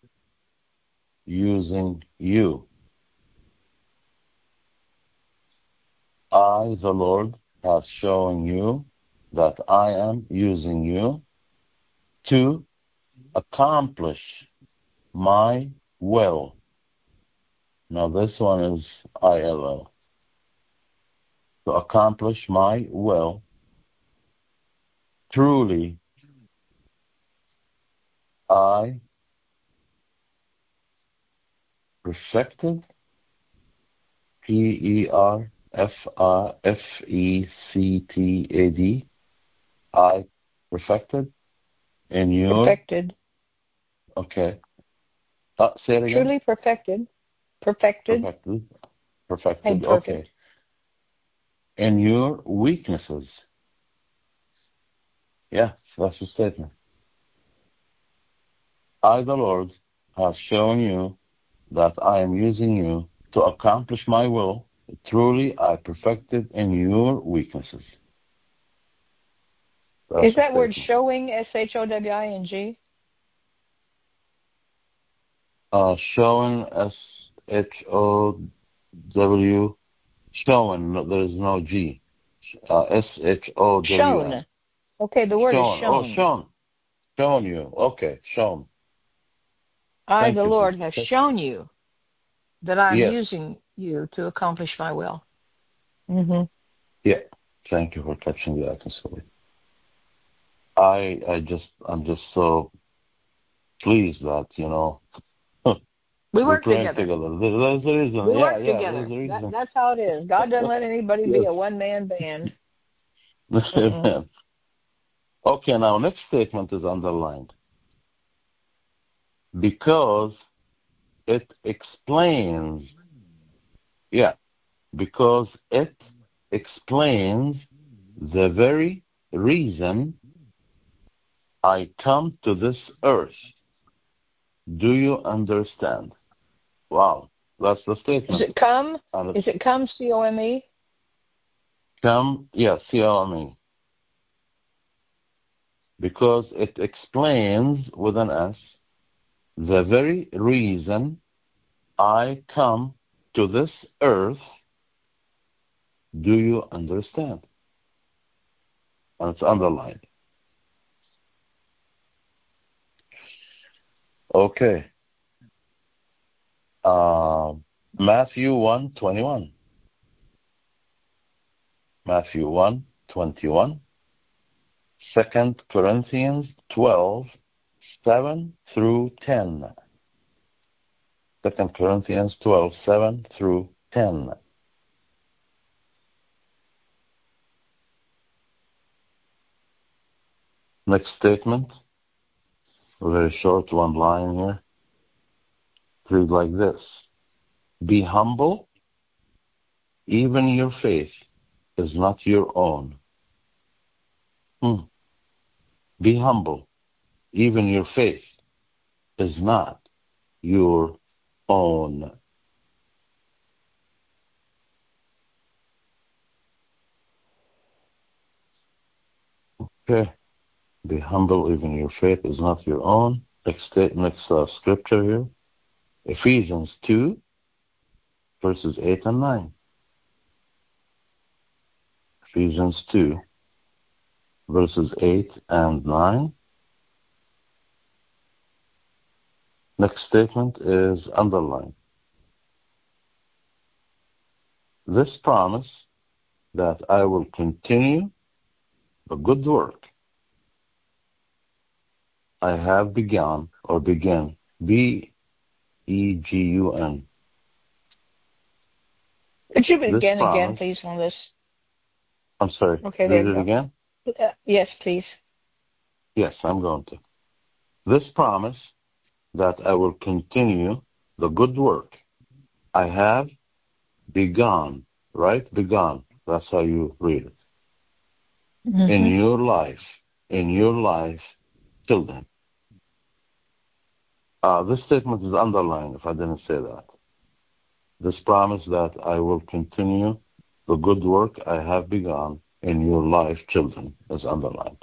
using you. I, the Lord, has shown you that I am using you to accomplish my will. Now this one is ILL. To accomplish my will. Truly, I perfected, P-E-R-F-E-C-T-A-D, I perfected in your... Perfected. Okay. Say it again. Truly perfected. Perfected. Okay. In your weaknesses. Yeah, that's the statement. I, the Lord, have shown you that I am using you to accomplish my will. Truly, I perfected in your weaknesses. Is that word showing, S-H-O-W-I-N-G? Showing, S-H-O-W, showing, no, there is no G. S-H-O-W-N. Shown. Okay, the word is shown. Oh, shown. Shown you. Okay, shown. I, the Lord, have shown you that I'm using you to accomplish my will. Mm-hmm. Yeah. Thank you for catching that, Miss. I'm just so pleased that, we work together. There's a reason. We work together. That's how it is. God doesn't let anybody be a one-man band. Amen. Okay, now next statement is underlined. Because it explains, because it explains the very reason I come to this earth. Do you understand? Wow, that's the statement. Is it come? Is it come, C-O-M-E? Come, C-O-M-E. Because it explains, with an S, the very reason I come to this earth. Do you understand? And it's underlined. Okay. Matthew 1:21. Matthew 1:21. 2 Corinthians 12:7 through 10. 2 Corinthians 12:7 through 10. Next statement, a very short one line here. Read like this. Be humble, even your faith is not your own. Be humble, even your faith is not your own. Okay. Be humble, even your faith is not your own. Next scripture here. Ephesians 2, verses 8 and 9. Ephesians 2, verses 8 and 9. Next statement is underlined. This promise that I will continue the good work I have begun or begin. B-E-G-U-N. Could you begin again, please, on this? I'm sorry. Okay, read it again? Yes, please. Yes, I'm going to. This promise that I will continue the good work I have begun, right? Begun. That's how you read it. Mm-hmm. In your life, children. This statement is underlined if I didn't say that. This promise that I will continue the good work I have begun in your life, children, is underlined.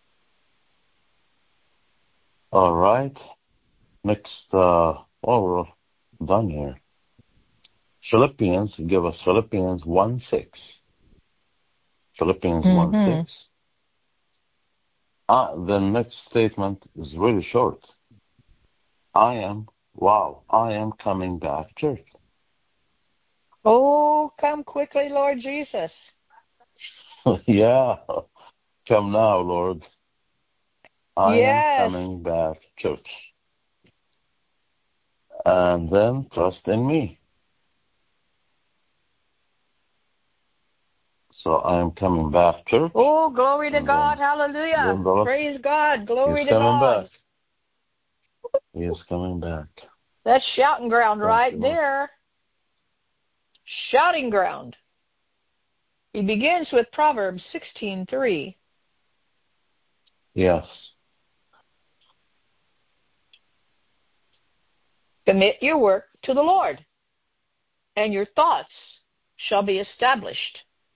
All right. Next, we're done here. Philippians, give us Philippians 1:6. Philippians 1:6. The next statement is really short. I am coming back, church. Oh, come quickly, Lord Jesus. Yeah, come now, Lord. I am coming back, church. And then trust in me. So I am coming back, church. Oh, glory to God. Hallelujah. Praise God. Glory to God. He is coming back. That's shouting ground right there. Shouting ground. He begins with Proverbs 16:3. Yes. Commit your work to the Lord, and your thoughts shall be established.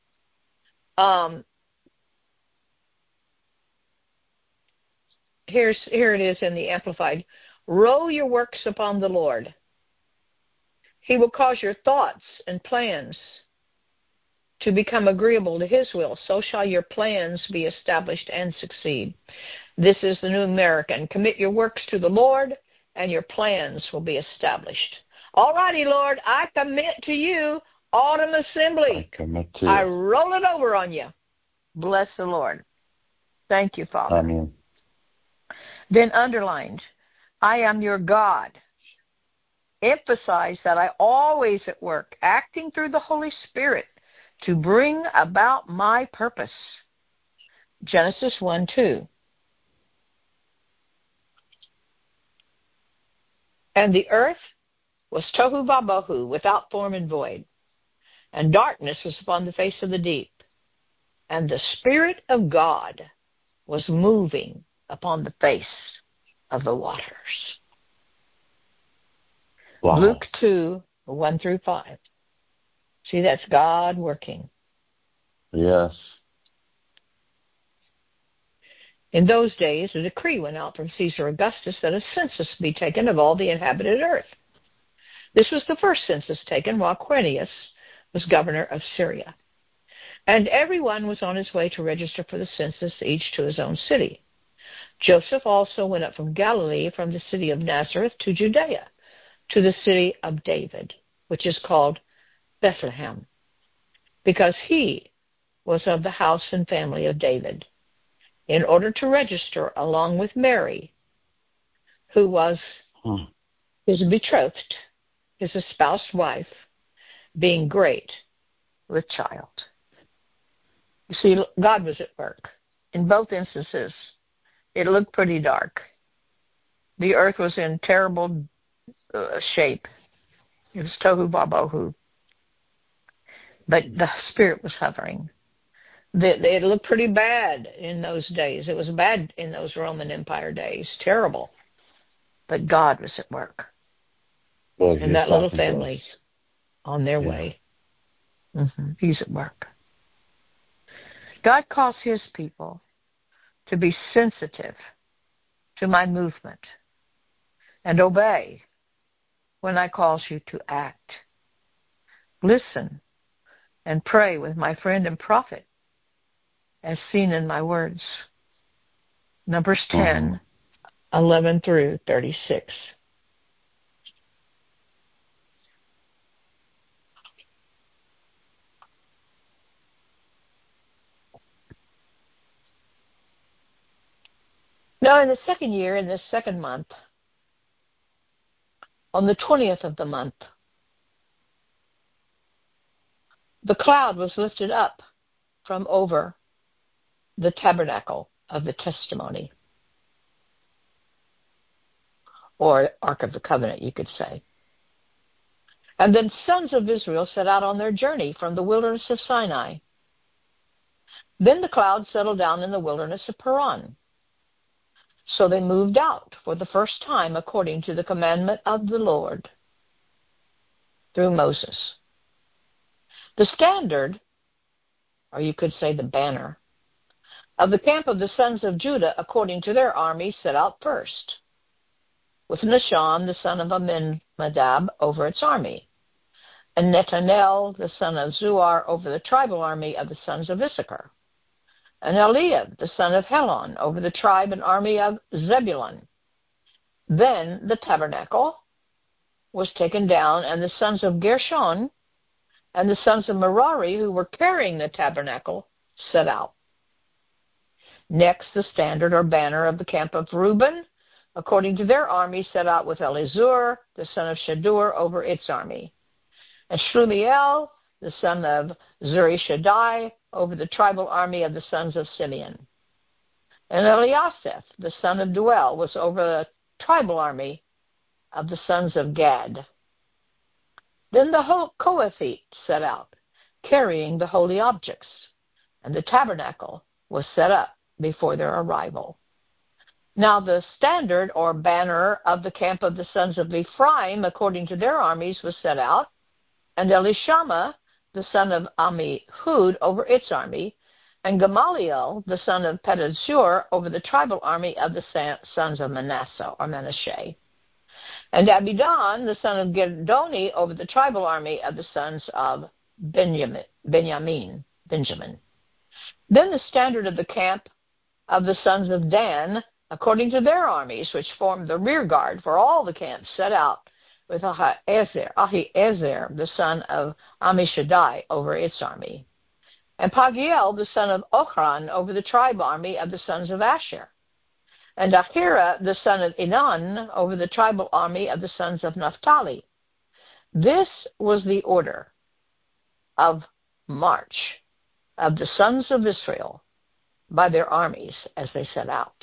Here it is in the Amplified. Roll your works upon the Lord. He will cause your thoughts and plans to become agreeable to His will. So shall your plans be established and succeed. This is the New American. Commit your works to the Lord, and your plans will be established. All righty, Lord, I commit to you, Autumn Assembly. I roll it over on you. Bless the Lord. Thank you, Father. Amen. Then underlined, I am your God. Emphasize that I always at work, acting through the Holy Spirit to bring about my purpose. Genesis 1:2. And the earth was tohu vabohu, without form and void, and darkness was upon the face of the deep, and the Spirit of God was moving upon the face of the waters. Wow. Luke 2:1-5. See, that's God working. Yes. In those days, a decree went out from Caesar Augustus that a census be taken of all the inhabited earth. This was the first census taken while Quirinius was governor of Syria. And everyone was on his way to register for the census, each to his own city. Joseph also went up from Galilee, from the city of Nazareth to Judea, to the city of David, which is called Bethlehem, because he was of the house and family of David, in order to register along with Mary, who was his betrothed, his espoused wife, being great with child. You see, God was at work. In both instances, it looked pretty dark. The earth was in terrible shape. It was tohu wabohu. But the Spirit was hovering. It looked pretty bad in those days. It was bad in those Roman Empire days. Terrible. But God was at work. Well, and that little family on their way. Mm-hmm. He's at work. God calls his people to be sensitive to my movement and obey when I calls you to act. Listen and pray with my friend and prophet, as seen in my words. Numbers 10, 11 through 36. Now, in the second year, in the second month, on the 20th of the month, the cloud was lifted up from over the tabernacle of the testimony, or Ark of the Covenant, you could say. And then sons of Israel set out on their journey from the wilderness of Sinai. Then the cloud settled down in the wilderness of Paran. So they moved out for the first time according to the commandment of the Lord through Moses. The standard, or you could say the banner, of the camp of the sons of Judah according to their army set out first, with Nahshon the son of Amminadab over its army, and Netanel the son of Zuar over the tribal army of the sons of Issachar, and Eliab the son of Helon over the tribe and army of Zebulun. Then the tabernacle was taken down, and the sons of Gershon and the sons of Merari, who were carrying the tabernacle, set out. Next, the standard or banner of the camp of Reuben, according to their army, set out with Elizur, the son of Shadur, over its army, and Shlumiel, the son of Zurishaddai, over the tribal army of the sons of Simeon. And Eliasaph, the son of Duel, was over the tribal army of the sons of Gad. Then the Kohathite set out, carrying the holy objects, and the tabernacle was set up before their arrival. Now the standard or banner of the camp of the sons of Ephraim, according to their armies, was set out, and Elishama, the son of Ammihud, over its army, and Gamaliel, the son of Pedazur, over the tribal army of the sons of Manasseh, or Manasseh, and Abidan, the son of Gedoni, over the tribal army of the sons of Benjamin. Then the standard of the camp of the sons of Dan, according to their armies, which formed the rear guard for all the camps, set out with Ahiezer, the son of Ammishaddai, over its army, and Pagiel, the son of Ochran, over the tribe army of the sons of Asher, and Ahira, the son of Enan, over the tribal army of the sons of Naphtali. This was the order of march of the sons of Israel by their armies as they set out.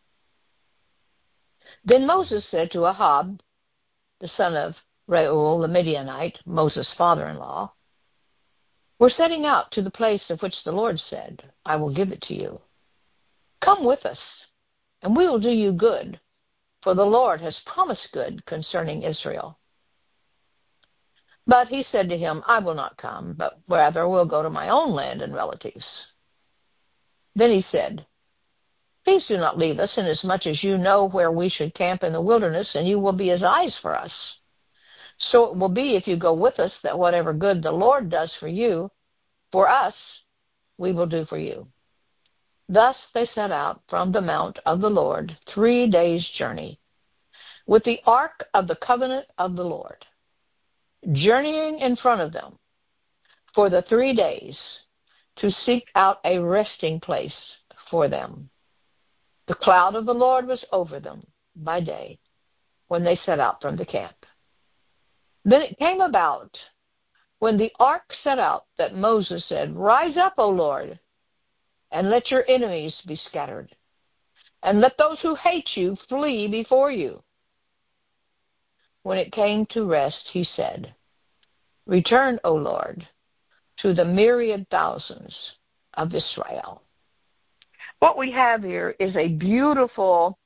Then Moses said to Ahab, the son of Reuel the Midianite, Moses' father-in-law, "We're setting out to the place of which the Lord said, 'I will give it to you.' Come with us, and we will do you good, for the Lord has promised good concerning Israel." But he said to him, "I will not come, but rather will go to my own land and relatives." Then he said, "Please do not leave us, inasmuch as you know where we should camp in the wilderness, and you will be as eyes for us. So it will be, if you go with us, that whatever good the Lord does for us, we will do for you." Thus they set out from the mount of the Lord, 3 days' journey, with the ark of the covenant of the Lord. journeying in front of them for the 3 days to seek out a resting place for them. The cloud of the Lord was over them by day when they set out from the camp. Then it came about when the ark set out that Moses said, "Rise up, O Lord, and let your enemies be scattered, and let those who hate you flee before you." When it came to rest, he said, "Return, O Lord, to the myriad thousands of Israel." What we have here is a beautiful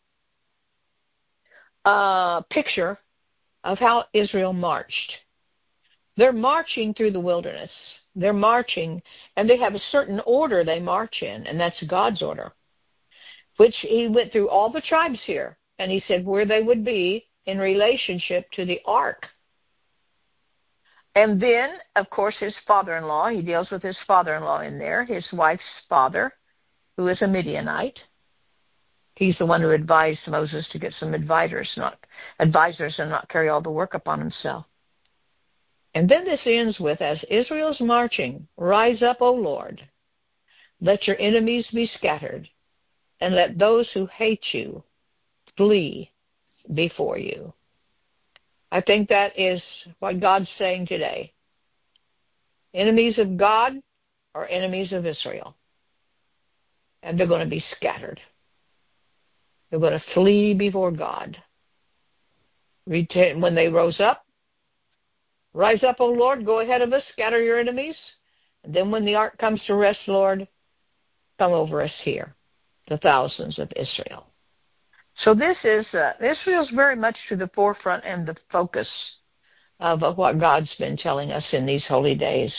picture of how Israel marched. They're marching through the wilderness. They're marching, and they have a certain order they march in, and that's God's order, which he went through all the tribes here, and he said where they would be in relationship to the ark. And then, of course, his father-in-law, he deals with his father-in-law in there, his wife's father, who is a Midianite. He's the one who advised Moses to get some advisors and not carry all the work upon himself. And then this ends with, as Israel's marching, "Rise up, O Lord, let your enemies be scattered, and let those who hate you flee before you." I think that is what God's saying today. Enemies of God are enemies of Israel, and they're going to be scattered. They're going to flee before God. When they rose up, "Rise up, O Lord, go ahead of us, scatter your enemies." And then when the ark comes to rest, Lord, come over us here, the thousands of Israel. So this is Israel's very much to the forefront and the focus of what God's been telling us in these holy days.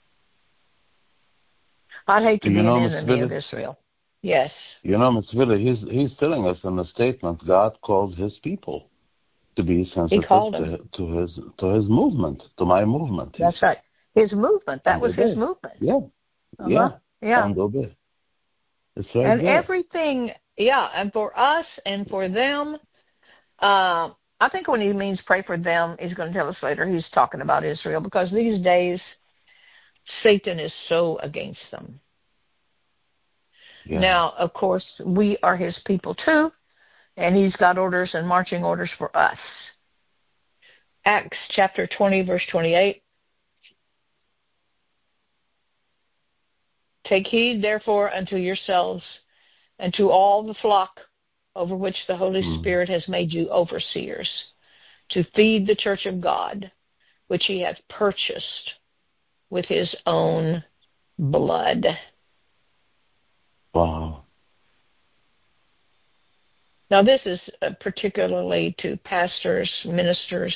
I'd hate to be an enemy of Israel. Yes. Ms. Villa, he's telling us in a statement, God called his people to be sensitive to his movement, to my movement. That's right. His movement. That was his movement. Yeah. Yeah. And obey. It's right and there. Everything, and for us and for them, I think when he means pray for them, he's going to tell us later, he's talking about Israel, because these days, Satan is so against them. Yeah. Now, of course, we are his people too, and he's got orders and marching orders for us. Acts chapter 20, verse 28. "Take heed, therefore, unto yourselves and to all the flock over which the Holy Spirit has made you overseers, to feed the church of God, which he hath purchased with his own blood." Wow. Now, this is particularly to pastors, ministers.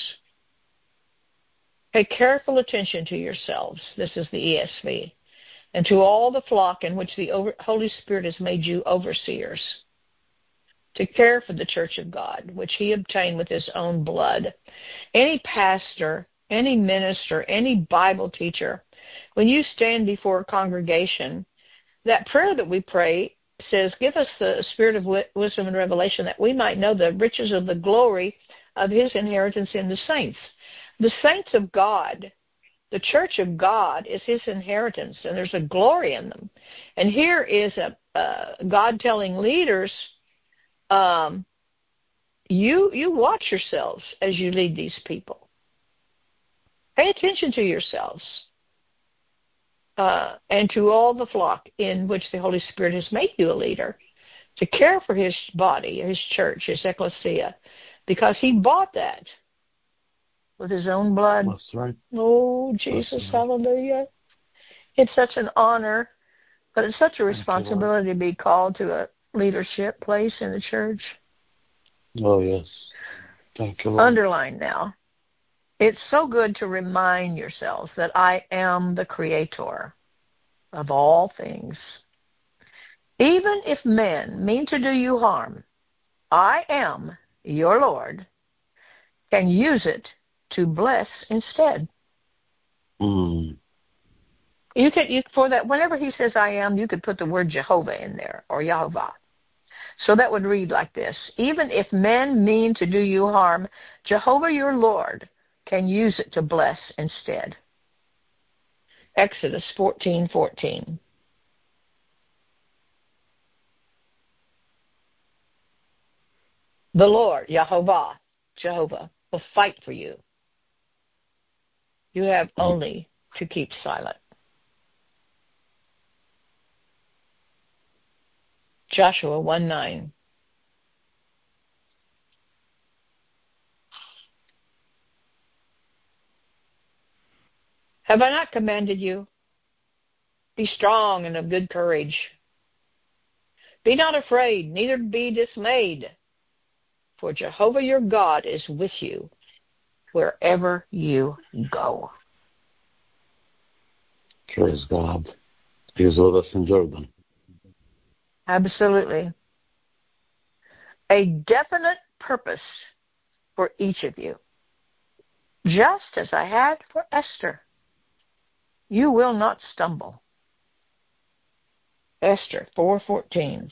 Pay careful attention to yourselves. This is the ESV. "And to all the flock in which the Holy Spirit has made you overseers, to care for the church of God, which he obtained with his own blood." Any pastor, any minister, any Bible teacher, when you stand before a congregation, that prayer that we pray says, "Give us the spirit of wisdom and revelation, that we might know the riches of the glory of his inheritance in the saints." The saints of God, the church of God, is his inheritance, and there's a glory in them. And here is God telling leaders, you watch yourselves as you lead these people. Pay attention to yourselves. "And to all the flock in which the Holy Spirit has made you a leader, to care for his body, his church, his ecclesia, because he bought that with his own blood." That's right. Oh, Jesus, hallelujah. It's such an honor, but it's such a responsibility to be called to a leadership place in the church. Oh, yes. Thank you, Lord. Underline now. It's so good to remind yourselves that I am the creator of all things. "Even if men mean to do you harm, I am, your Lord, can use it to bless instead." You could, for that, whenever he says I am, you could put the word Jehovah in there, or Yahovah. So that would read like this: "Even if men mean to do you harm, Jehovah your Lord can use it to bless instead. Exodus 14:14. The Lord, Jehovah, will fight for you. You have only to keep silent. Joshua 1:9. Have I not commanded you? Be strong and of good courage. Be not afraid, neither be dismayed, for Jehovah your God is with you wherever you go. Praise God. He is with us in Jordan. Absolutely. A definite purpose for each of you, just as I had for Esther. You will not stumble. Esther 4:14.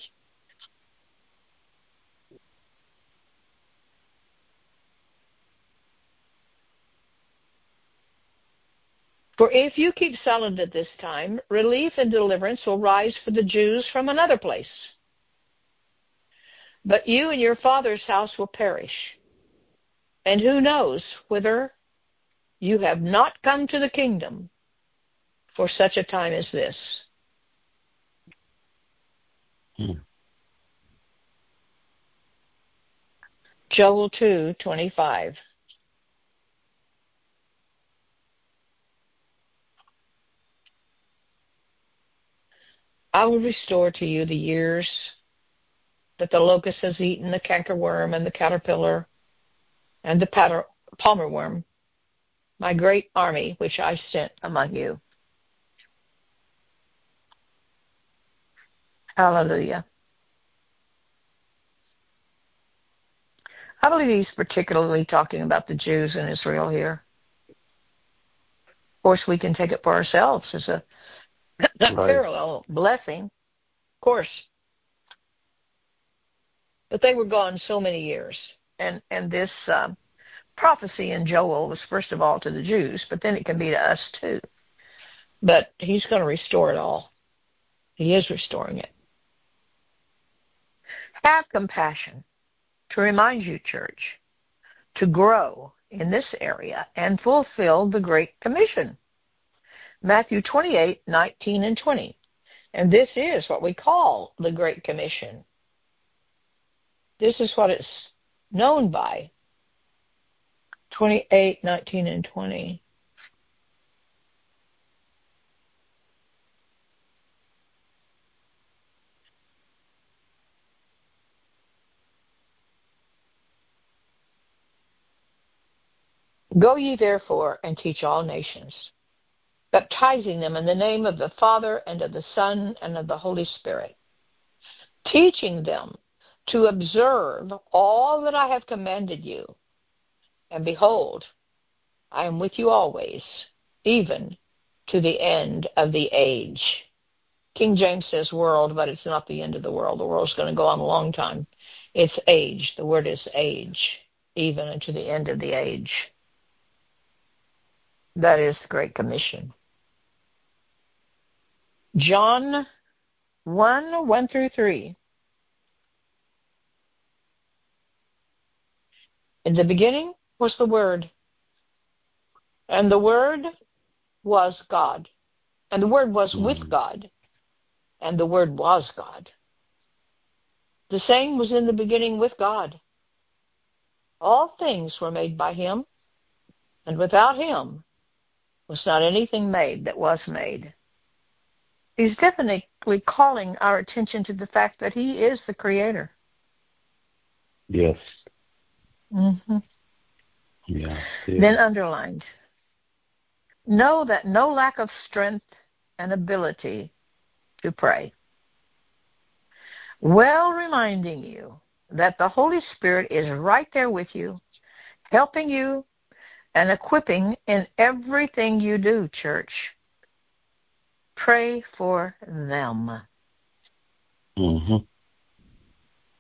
For if you keep silent at this time, relief and deliverance will rise for the Jews from another place. But you and your father's house will perish. And who knows whether you have not come to the kingdom for such a time as this. Joel 2:25. I will restore to you the years that the locust has eaten, the cankerworm and the caterpillar and the palmer worm, my great army which I sent among you. Hallelujah. I believe he's particularly talking about the Jews in Israel here. Of course, we can take it for ourselves as a parallel blessing, of course. But they were gone so many years. And this prophecy in Joel was first of all to the Jews, but then it can be to us too. But he's going to restore it all. He is restoring it. Have compassion to remind you, church, to grow in this area and fulfill the Great Commission. Matthew 28:19 and 20. And this is what we call the Great Commission. This is what it's known by. 28:19 and 20. Go ye therefore and teach all nations, baptizing them in the name of the Father and of the Son and of the Holy Spirit, teaching them to observe all that I have commanded you. And behold, I am with you always, even to the end of the age. King James says world, but it's not the end of the world. The world's going to go on a long time. It's age. The word is age, even unto the end of the age. That is the Great Commission. John 1:1 through 3. In the beginning was the Word, and the Word was God, and the Word was with God, and the Word was God. The same was in the beginning with God. All things were made by him, and without him was not anything made that was made. He's definitely calling our attention to the fact that he is the Creator. Yes. Mm-hmm. Yeah. Then underlined, know that no lack of strength and ability to pray. Well, reminding you that the Holy Spirit is right there with you, helping you and equipping in everything you do, church. Pray for them. Mm-hmm.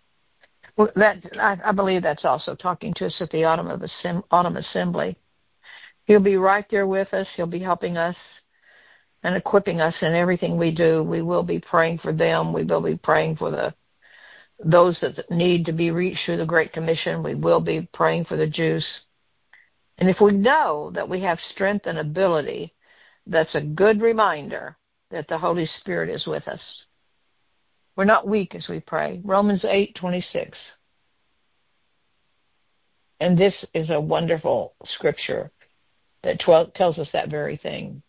I believe that's also talking to us at the Autumn Assembly. He'll be right there with us. He'll be helping us and equipping us in everything we do. We will be praying for them. We will be praying for those that need to be reached through the Great Commission. We will be praying for the Jews. And if we know that we have strength and ability, that's a good reminder that the Holy Spirit is with us. We're not weak as we pray. Romans 8:26. And this is a wonderful scripture that tells us that very thing.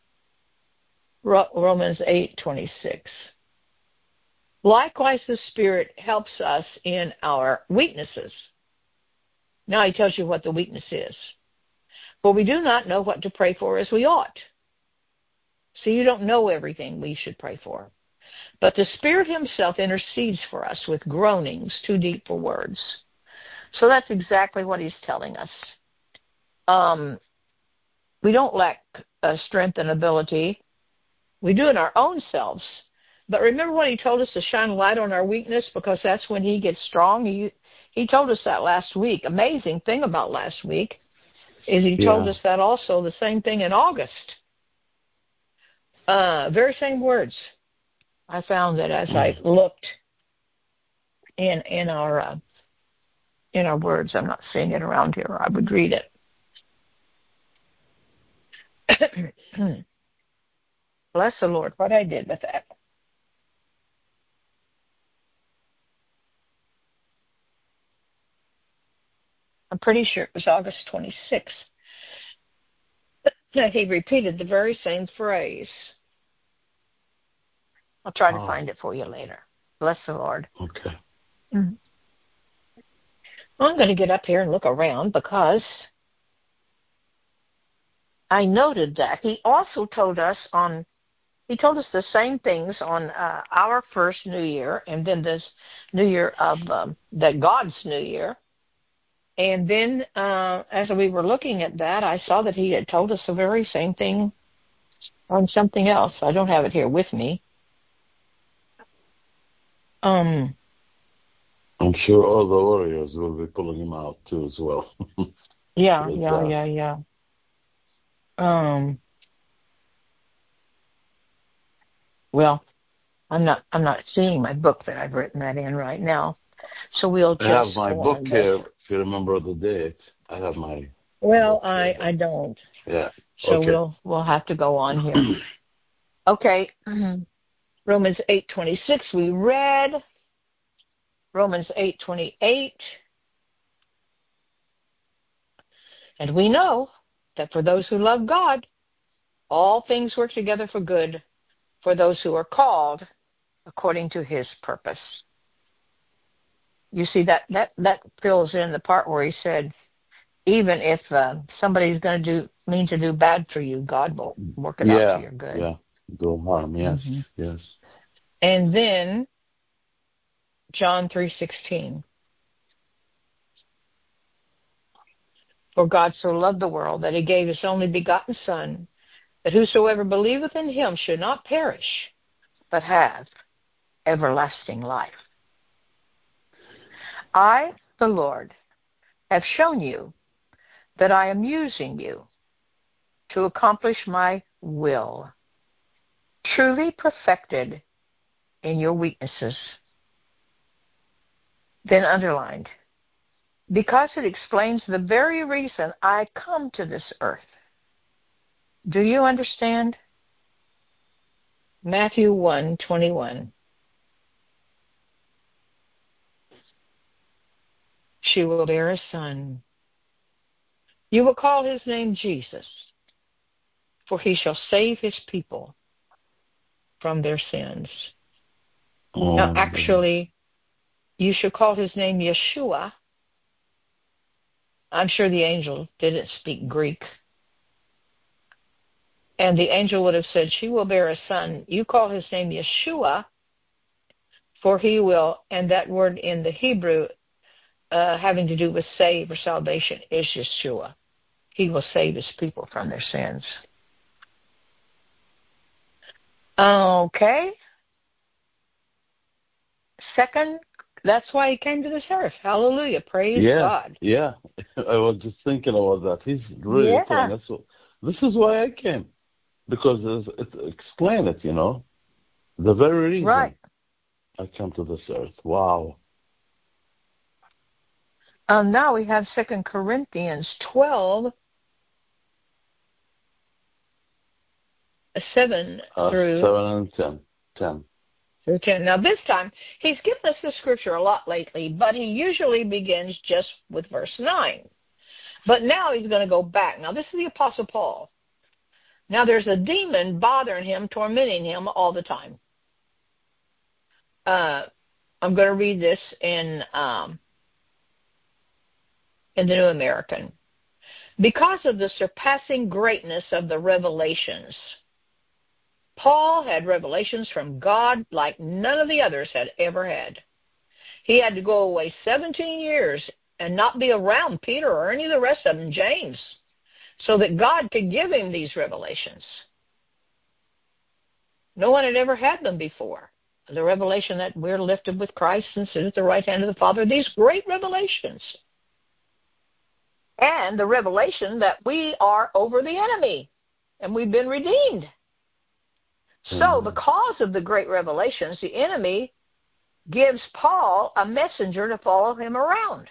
Romans 8:26. Likewise, the Spirit helps us in our weaknesses. Now he tells you what the weakness is. For we do not know what to pray for as we ought. So you don't know everything we should pray for. But the Spirit himself intercedes for us with groanings too deep for words. So that's exactly what he's telling us. We don't lack strength and ability. We do in our own selves. But remember when he told us to shine a light on our weakness, because that's when he gets strong? He told us that last week. Amazing thing about last week is he told us that also, the same thing in August. Very same words. I found that as I looked in our words. I'm not seeing it around here. I would read it. Bless the Lord, what I did with that. I'm pretty sure it was August 26th. He repeated the very same phrase. I'll try to find it for you later. Bless the Lord. Okay. Mm-hmm. I'm going to get up here and look around because I noted that he also told us the same things on our first New Year, and then this New Year of God's New Year. And then as we were looking at that, I saw that he had told us the very same thing on something else. I don't have it here with me. I'm sure all the warriors will be pulling him out too as well. Yeah. Well, I'm not seeing my book that I've written that in right now. So we'll just I have my book here, if you remember the date. I have my I don't. Yeah. So okay. we'll have to go on here. Okay. Romans 8:26 we read. Romans 8:28. And we know that for those who love God, all things work together for good for those who are called according to his purpose. You see, that fills in the part where he said, even if somebody's going to mean to do bad for you, God will work it out for your good. Yeah, do harm, yes, yes. And then John 3:16. For God so loved the world that he gave his only begotten Son, that whosoever believeth in him should not perish, but have everlasting life. I, the Lord, have shown you that I am using you to accomplish my will, truly perfected in your weaknesses. Then underlined, because it explains the very reason I come to this earth. Do you understand? Matthew 1:21. She will bear a son. You will call his name Jesus, for he shall save his people from their sins. Now, actually, you should call his name Yeshua. I'm sure the angel didn't speak Greek. And the angel would have said, she will bear a son. You call his name Yeshua, for he will, and that word in the Hebrew having to do with save or salvation is Yeshua. He will save his people from their sins. Okay. That's why he came to this earth. Hallelujah. Praise God. Yeah. I was just thinking about that. He's really telling us, this is why I came. Because it explain it, The very reason I come to this earth. Wow. Now we have 2 Corinthians 12, 7 through 7 and 10. Through 10. Now this time, he's given us the scripture a lot lately, but he usually begins just with verse 9. But now he's going to go back. Now this is the Apostle Paul. Now there's a demon bothering him, tormenting him all the time. I'm going to read this in the New American. Because of the surpassing greatness of the revelations, Paul had revelations from God like none of the others had ever had. He had to go away 17 years and not be around Peter or any of the rest of them, James, so that God could give him these revelations. No one had ever had them before. The revelation that we're lifted with Christ and sit at the right hand of the Father, these great revelations. And the revelation that we are over the enemy and we've been redeemed. So because of the great revelations, the enemy gives Paul a messenger to follow him around.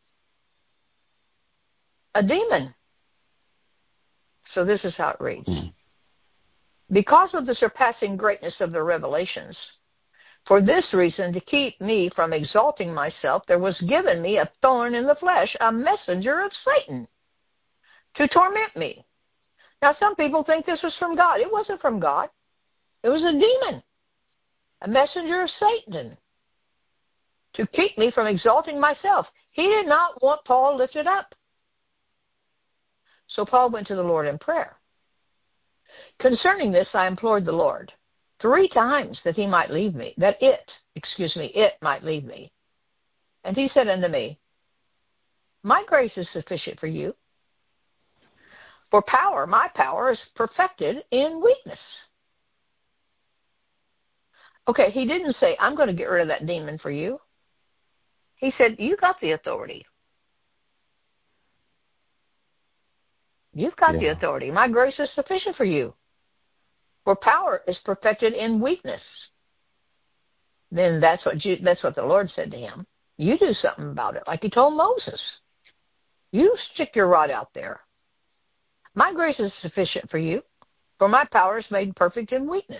A demon. So this is how it reads. Because of the surpassing greatness of the revelations, for this reason, to keep me from exalting myself, there was given me a thorn in the flesh, a messenger of Satan, to torment me. Now, some people think this was from God. It wasn't from God. It was a demon, a messenger of Satan, to keep me from exalting myself. He did not want Paul lifted up. So Paul went to the Lord in prayer. Concerning this, I implored the Lord 3 times that he might leave me, it might leave me. And he said unto me, my grace is sufficient for you. For my power is perfected in weakness. Okay, he didn't say, I'm going to get rid of that demon for you. He said, you got the authority. You've got the authority. My grace is sufficient for you. For power is perfected in weakness. Then that's what the Lord said to him. You do something about it, like he told Moses. You stick your rod out there. My grace is sufficient for you, for my power is made perfect in weakness.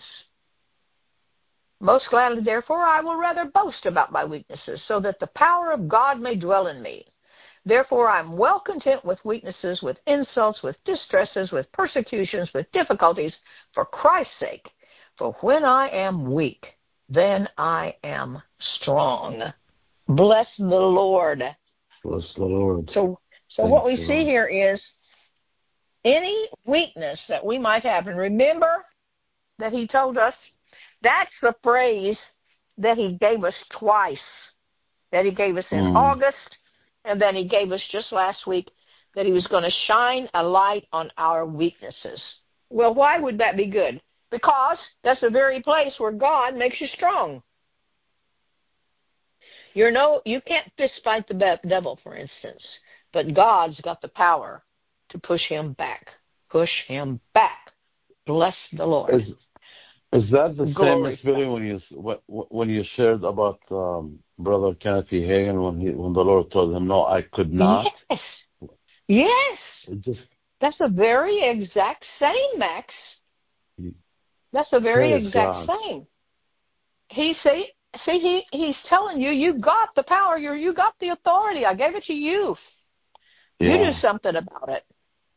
Most gladly, therefore, I will rather boast about my weaknesses, so that the power of God may dwell in me. Therefore, I am well content with weaknesses, with insults, with distresses, with persecutions, with difficulties, for Christ's sake. For when I am weak, then I am strong. Bless the Lord. Bless the Lord. So what we see here is any weakness that we might have, and remember that he told us, that's the phrase that he gave us twice, that he gave us in August, and then he gave us just last week that he was going to shine a light on our weaknesses. Well, why would that be good? Because that's the very place where God makes you strong. You can't fist fight the devil, for instance, but God's got the power to push him back. Push him back. Bless the Lord. Is that the same feeling when you shared about Brother Kenneth E. Hagin when the Lord told him, no, I could not? Yes. That's the very exact same, Max. That's the very exact same. He's telling you, you got the power, you got the authority. I gave it to you. Yeah. You do something about it.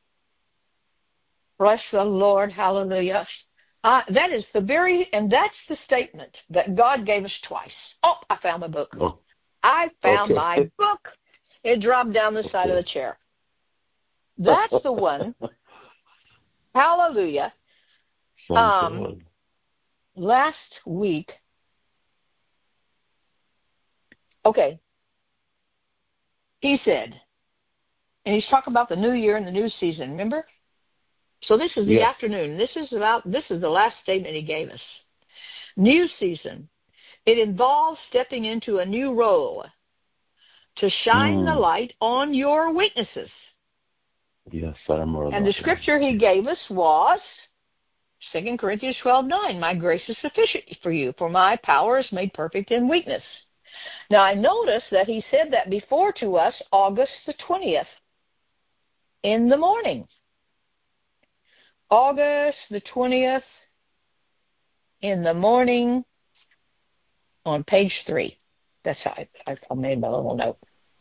Bless the Lord. Hallelujah. That is and that's the statement that God gave us twice. Oh, I found my book. Oh. I found my book. It dropped down the side of the chair. That's the one. Hallelujah. Last week. Okay. He said, and he's talking about the new year and the new season, remember? So this is the afternoon. This is the last statement he gave us. New season. It involves stepping into a new role to shine the light on your weaknesses. Yes, I remember that. And the scripture he gave us was 2 Corinthians 12:9. My grace is sufficient for you, for my power is made perfect in weakness. Now, I notice that he said that before to us August the 20th in the morning. August the 20th in the morning on page 3. That's how I made my little note.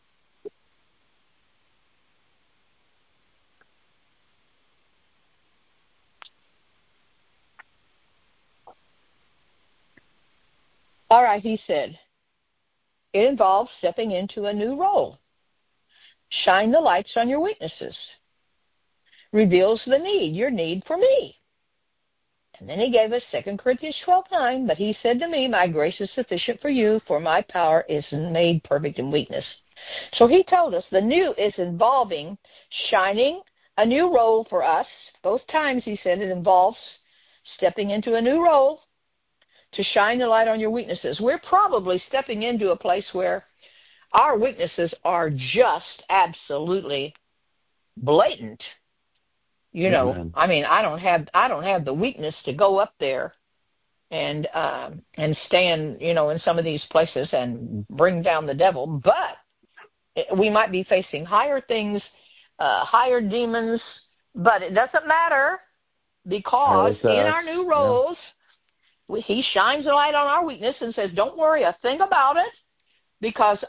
All right, he said, it involves stepping into a new role. Shine the lights on your weaknesses. Reveals the need, your need for me. And then he gave us 2 Corinthians 12:9, but he said to me, my grace is sufficient for you, for my power is made perfect in weakness. So he told us the new is involving shining a new role for us. Both times he said it involves stepping into a new role to shine the light on your weaknesses. We're probably stepping into a place where our weaknesses are just absolutely blatant. You know, I mean, I don't have the weakness to go up there and stand, you know, in some of these places and bring down the devil. But we might be facing higher things, higher demons. But it doesn't matter, because in our new roles, he shines the light on our weakness and says, "Don't worry a thing about it, because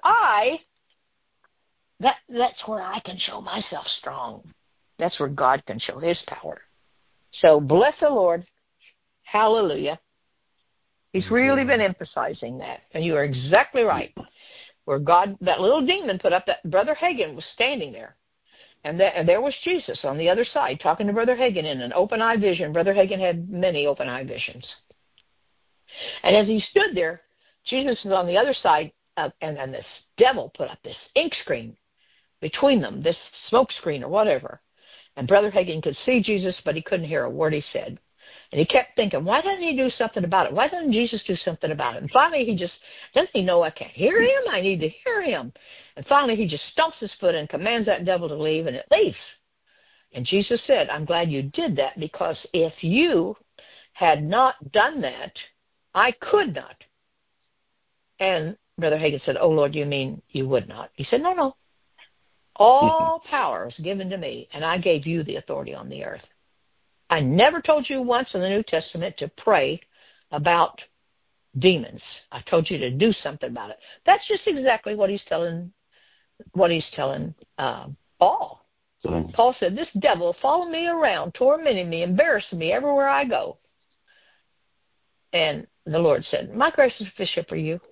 that's where I can show myself strong." That's where God can show his power. So bless the Lord. Hallelujah. He's really been emphasizing that. And you are exactly right. Where God, that little demon put up, that Brother Hagin was standing there. And there was Jesus on the other side talking to Brother Hagin in an open eye vision. Brother Hagin had many open eye visions. And as he stood there, Jesus was on the other side, and then this devil put up this ink screen between them, this smoke screen or whatever. And Brother Hagin could see Jesus, but he couldn't hear a word he said. And he kept thinking, why doesn't he do something about it? Why doesn't Jesus do something about it? And finally doesn't he know I can't hear him? I need to hear him. And finally he just stomps his foot and commands that devil to leave, and it leaves. And Jesus said, I'm glad you did that, because if you had not done that, I could not. And Brother Hagin said, oh, Lord, you mean you would not? He said, no. All power is given to me, and I gave you the authority on the earth. I never told you once in the New Testament to pray about demons. I told you to do something about it. That's just exactly what he's telling Paul. Paul said, this devil followed me around, tormenting me, embarrassing me everywhere I go. And the Lord said, my grace is sufficient for you.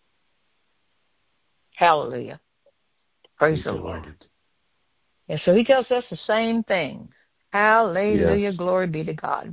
Hallelujah. Praise the Lord. And so he tells us the same thing. Hallelujah. Yes. Glory be to God.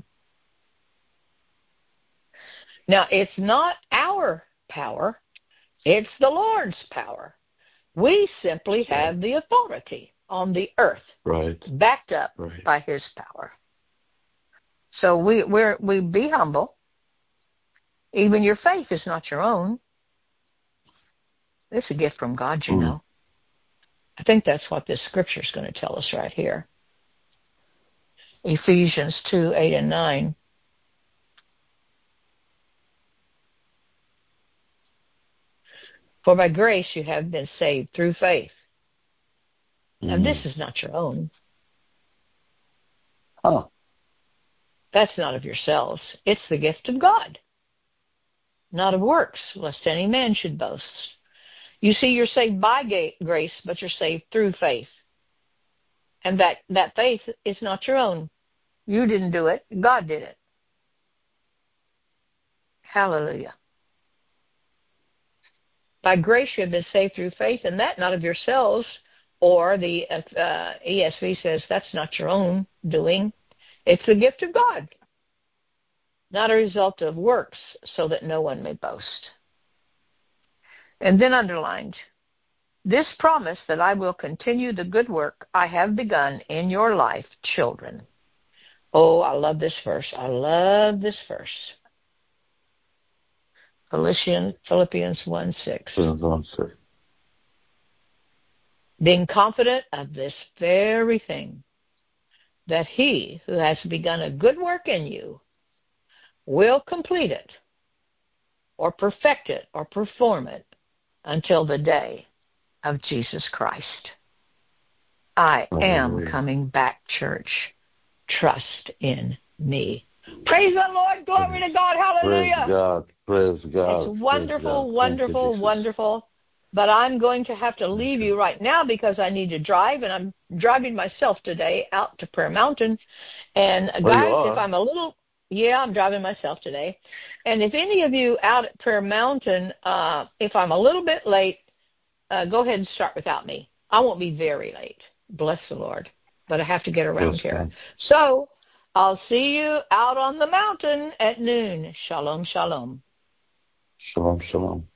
Now, it's not our power. It's the Lord's power. We simply have the authority on the earth, backed up by his power. So we be humble. Even your faith is not your own. It's a gift from God, you know. I think that's what this scripture is going to tell us right here. Ephesians 2:8-9. For by grace you have been saved through faith. Now this is not your own. That's not of yourselves. It's the gift of God, not of works, lest any man should boast. You see, you're saved by grace, but you're saved through faith. And that faith is not your own. You didn't do it. God did it. Hallelujah. By grace you have been saved through faith, and that not of yourselves, or the ESV says that's not your own doing. It's the gift of God, not a result of works, so that no one may boast. And then underlined, this promise that I will continue the good work I have begun in your life, children. Oh, I love this verse. I love this verse. Philippians 1:6. 1:6. Being confident of this very thing, that he who has begun a good work in you will complete it, or perfect it, or perform it until the day of Jesus Christ. I am coming back, church. Trust in me. Praise the Lord. Glory to God. Hallelujah. Praise God. Praise God. It's wonderful, wonderful, wonderful. But I'm going to have to leave you right now because I need to drive, and I'm driving myself today out to Prayer Mountain. And guys, if I'm I'm driving myself today. And if any of you out at Prayer Mountain, if I'm a little bit late, go ahead and start without me. I won't be very late. Bless the Lord. But I have to get around here. So I'll see you out on the mountain at noon. Shalom, shalom. Shalom, shalom.